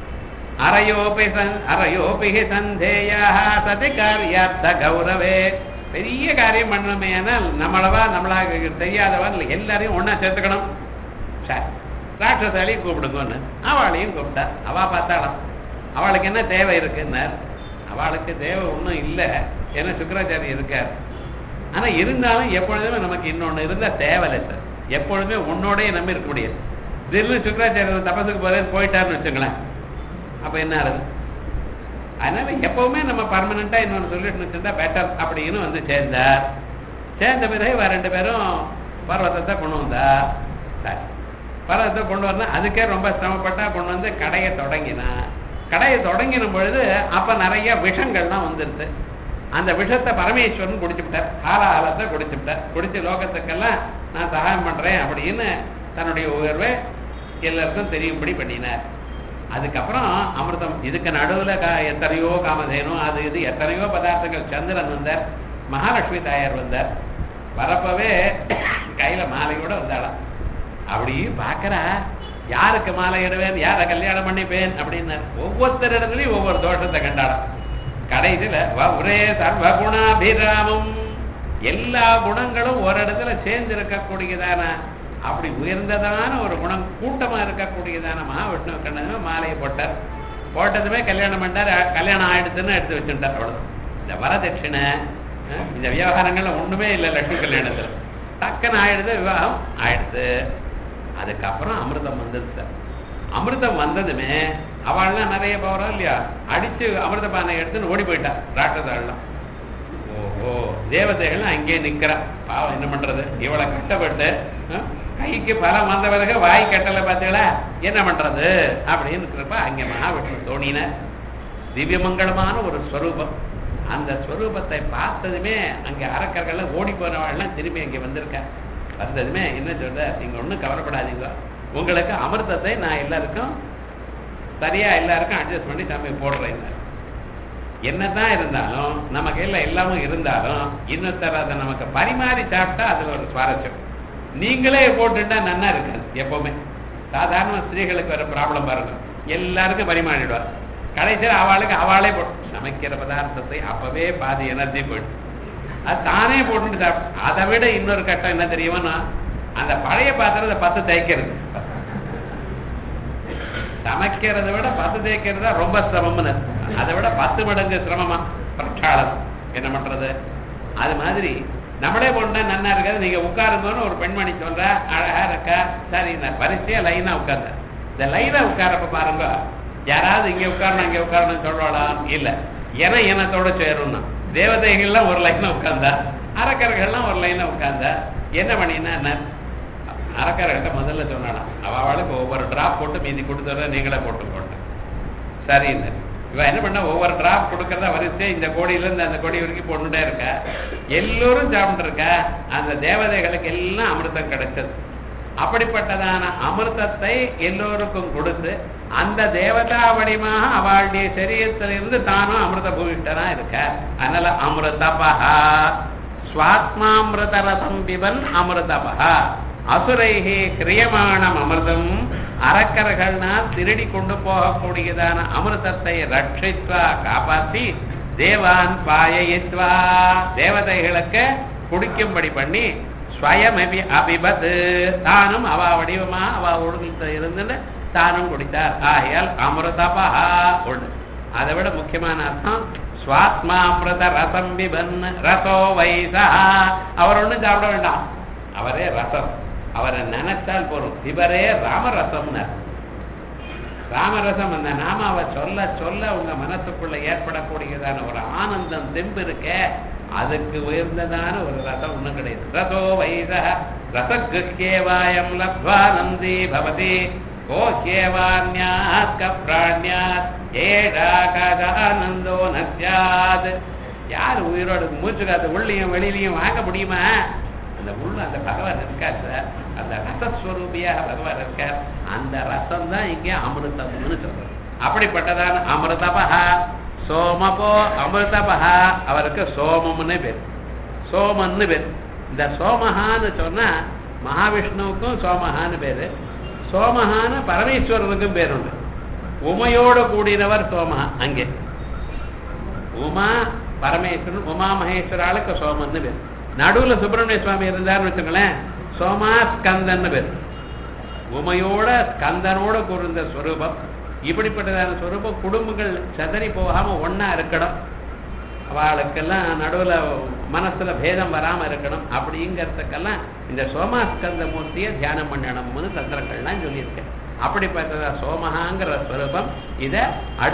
அரையோபி அரையோபிகி சந்தேயா சதி காரியார்த்த கௌரவே. பெரிய காரியம் பண்ணணுமே, ஆனால் நம்மளவா நம்மளாக தெரியாதவா இல்லை, எல்லாரையும் ஒன்னா சேர்த்துக்கணும். சரி, ராட்சசாலையும் கூப்பிடுங்கன்னு அவளையும் கூப்பிட்டா. அவா பார்த்தாலாம், அவளுக்கு என்ன தேவை இருக்குன்னார். அவளுக்கு தேவை ஒன்றும் இல்லை, ஏன்னா சுக்கராச்சாரியம் இருக்கார். ஆனா இருந்தாலும் எப்பொழுதுமே நமக்கு இன்னொன்னு இருந்தா தேவையில்லை சார். எப்பொழுதுமே உன்னோடய நம்பி இருக்க முடியாது. திடீர்னு சுக்கராச்சாரியர் தபசுக்கு போறேன்னு போயிட்டாருன்னு வச்சுங்களேன், அப்ப என்ன ஆகுது? அதனால எப்பவுமே நம்ம பர்மனண்டா இன்னொன்று சொல்லிட்டு வச்சிருந்தா பெட்டர் அப்படின்னு வந்து சேர்ந்தார். சேர்ந்த பிறகு ரெண்டு பேரும் பர்வதத்தை கொண்டு வந்தா. சரி, பர்வதத்தை கொண்டு வரனா அதுக்கே ரொம்ப சிரமப்பட்டா கொண்டு வந்து கடையை தொடங்கினா. கடையை தொடங்கின பொழுது அப்ப நிறைய விஷங்கள்லாம் வந்துருது. அந்த விஷத்தை பரமேஸ்வரன் குடிச்சுவிட்டார், காலாலத்தை குடிச்சுவிட்டார். குடிச்சு லோகத்துக்கெல்லாம் நான் சகாயம் பண்றேன் அப்படின்னு தன்னுடைய உயர்வை எல்லாருக்கும் தெரியும்படி பண்ணினார். அதுக்கப்புறம் அமிர்தம், இதுக்கு நடுவில் கா எத்தனையோ காமதேனும் அது இது எத்தனையோ பதார்த்தங்கள். சந்திரன் வந்தார், மகாலட்சுமி தாயார் வந்தார். வரப்பவே கையில மாலையோட வந்தாளாம். அப்படி பார்க்கறா, யாருக்கு மாலை இடுவேன், யாரை கல்யாணம் பண்ணிப்பேன் அப்படின்னார். ஒவ்வொருத்தர் இடத்துலையும் ஒவ்வொரு தோஷத்தை கண்டாளாம். கடைசியில ஒரே சர்வ குணாபிராமம், எல்லா குணங்களும் ஒரு இடத்துல சேர்ந்து இருக்கக்கூடியதான அப்படி உயர்ந்ததான ஒரு குணம், கூட்டமா இருக்கக்கூடியதான மகாவிஷ்ணு கண்ணு மாலையை போட்டார். போட்டதுமே கல்யாணம் பண்ணார். கல்யாணம் ஆயிடுச்சுன்னு எடுத்து வச்சுட்டார். அவ்வளவு. இந்த வரதட்சிணை இந்த விவகாரங்கள்ல ஒண்ணுமே இல்லை லட்சுமி கல்யாணத்துல. டக்குன்னு ஆயிடுது, விவாகம் ஆயிடுது. அதுக்கப்புறம் அமிர்தம் வந்துருச்சு. அமிர்தம் வந்ததுமே அவள்லாம் நிறைய போறோம் இல்லையா, அடிச்சு அமிர்த பானை எடுத்துன்னு ஓடி போயிட்டா ராட்சதாள்லாம். ஓஹோ, தேவதைகள்லாம் அங்கேயே நிக்கிறா. பாவம் என்ன பண்றது, இவளை கட்டப்பட்டு கைக்கு பலம் வந்த பிறகு வாய் கட்டலை பார்த்தீங்களா, என்ன பண்றது அப்படின்னு இருக்கிறப்ப அங்கே மகாவிஷ்ணு தோணின திவ்யமங்கலமான ஒரு ஸ்வரூபம். அந்த ஸ்வரூபத்தை பார்த்ததுமே அங்கே அரக்கர்கள்லாம் ஓடி போனவாள்லாம் திரும்பி அங்கே வந்திருக்க. வந்ததுமே என்ன சொல்ற, நீங்க ஒன்றும் கவலைப்படாதீங்க, உங்களுக்கு அமிர்தத்தை நான் எல்லாருக்கும் சரியா எல்லாருக்கும் அட்ஜஸ்ட் பண்ணி சாமி போடுறேன். என்னதான் இருந்தாலும் நம்ம கையில எல்லாமும் இருந்தாலும் இன்னொருத்தர் அதை நமக்கு பரிமாறி சாப்பிட்டா அதுல ஒரு சுவாரஸ்யம். நீங்களே போட்டுட்டா நன்னா இருக்காது. எப்பவுமே சாதாரண ஸ்திரீகளுக்கு வர ப்ராப்ளம் பாருங்க, எல்லாருக்கும் பரிமாறிடுவார். கடைசியில் அவளுக்கு அவளே போட்டு சமைக்கிற பதார்த்தத்தை அப்பவே பாதி எனர்ஜி போயிடும். அது தானே போட்டுட்டு சாப்பிடும். அதை விட இன்னொரு கட்டம் என்ன தெரியுமா, அந்த பழைய பாத்திரத்தை பத்து தேய்க்கிறது. சமைக்கிறத விட பத்து தேய்க்கிறதா ரொம்ப சிரமம்னு, அதை விட பத்து மடங்கு சிரமமா பிரச்சாளம். என்ன பண்றது? அது மாதிரி நம்மளே போனா நன்னா இருக்காது. நீங்க உட்காருங்கன்னு ஒரு பெண்மணி சொல்ற, அழகா இருக்கா, சரி நான் வரிசையா லைனா உட்கார்ந்த. இந்த லைனா உட்காரப்ப பாருங்க, யாராவது இங்க உட்காரணும் அங்க உட்காரணும் சொல்லலாம் இல்ல, ஏன்னா எனத்தோட சேரும்னா. தேவதைகள்லாம் ஒரு லைனா உட்கார்ந்தா, அரக்கர்கள்லாம் ஒரு லைனா உட்கார்ந்தா. என்ன பண்ணினா அரக்கர்கிட்ட முதல்ல சொன்னாலாம், அவளுக்கு ஒவ்வொரு டிராப் போட்டு மீதி கொடுத்துற நீங்களே போட்டு போட்டேன். சரின்னு இவன் என்ன பண்ண, ஒவ்வொரு டிராப் கொடுக்கறதா வரிசை இந்த கோடியில இருந்து அந்த கோடி வரைக்கும் போட்டுட்டே இருக்க. எல்லோரும் சாப்பிட்டு இருக்க. அந்த தேவதைகளுக்கு எல்லாம் அமிர்தம் கிடைச்சது. அப்படிப்பட்டதான அமிர்தத்தை எல்லோருக்கும் கொடுத்து அந்த தேவதா வடிவமாக அவளுடைய சரீரத்திலிருந்து தானும் அமிர்த பூமிஷ்டனா இருக்க. அதனால அமிர்தபஹா ஸ்வாத்மாமிருத ரசம் பிபன் அமிர்தபஹா அசுரைஹே கிரியமானம் அமிர்தம். அரக்கர்கள்னா திருடி கொண்டு போகக்கூடியதான அமிர்தத்தை ரட்சித்வா காப்பாற்றி தேவான் பாயயித்வா தேவதைகளுக்கு குடிக்கும்படி பண்ணி ஸ்வயமபி அபிபத் தானும் அவ வடிவமா அவ ஒழுங்கிட்ட இருந்து தானும் குடித்தார். ஆகையால் அமிர்தபஹா ஒன்று. அதை விட முக்கியமான அர்த்தம் ஸ்வாத்மாமிருத ரசம் பிபன் ரசோ வைசா. அவர் ஒன்றும் சாப்பிட வேண்டாம், அவரே ரசம். அவரை நினைச்சால் போறோம். இவரே ராமரசம்னார். ராமரசம் அந்த நாமாவை சொல்ல சொல்ல உங்க மனசுக்குள்ள ஏற்படக்கூடியதான ஒரு ஆனந்தம் தெம்பு இருக்க, அதுக்கு உயர்ந்ததான ஒரு ரசம் ஒண்ணும் கிடையாது. ரசோ வைச ரசகிருஷ்யேவாயம் லப்வா நந்தி பவதி கோஹ்யேவான்யாத் கப்ராண்யாத் ஏடாகாதானந்தோ நஸ்யாத். யார் உயிரோடு மூச்சு காத்து உள்ளையும் வெளியிலையும் வாங்க முடியுமா? அந்த உள்ள அந்த பகவான் இருக்கார் சார், அந்த ரசஸ்வரூபியாக பகவான் இருக்கார். அந்த ரசம் தான் இங்கே அமிர்தம்னு சொல்றது. அப்படிப்பட்டதான அமிர்தபஹா சோமபோ அமிர்தபஹா, அவருக்கு சோமம்னு பேர், சோமன்னு பேர். இந்த சோமஹான்னு சொன்னா மகாவிஷ்ணுவுக்கும் சோமஹான்னு பேரு, சோமஹான்னு பரமேஸ்வரனுக்கும் பேர் உண்டு. உமையோடு கூடினவர் சோமஹா. அங்கே உமா பரமேஸ்வரன், உமா மகேஸ்வராளுக்கு சோமன்னு பேர். நடுவில் சுப்பிரமணிய சுவாமி இருந்தார்னு வச்சுங்களேன், சோமா ஸ்கந்தன்னு பேர். உமையோட ஸ்கந்தனோட கூர்ந்த ஸ்வரூபம். இப்படிப்பட்டதான ஸ்வரூபம் குடும்பங்கள் சதறி போகாம ஒன்னா இருக்கணும், அவளுக்கெல்லாம் நடுவில் மனசுல பேதம் வராம இருக்கணும். அப்படிங்கிறதுக்கெல்லாம் இந்த சோமாஸ்கந்த மூர்த்தியை தியானம் பண்ணணும்னு தந்திரங்கள்லாம் சொல்லியிருக்கேன். அப்படிப்பட்டதா சோமஹாங்கிற ஸ்வரூபம். இதை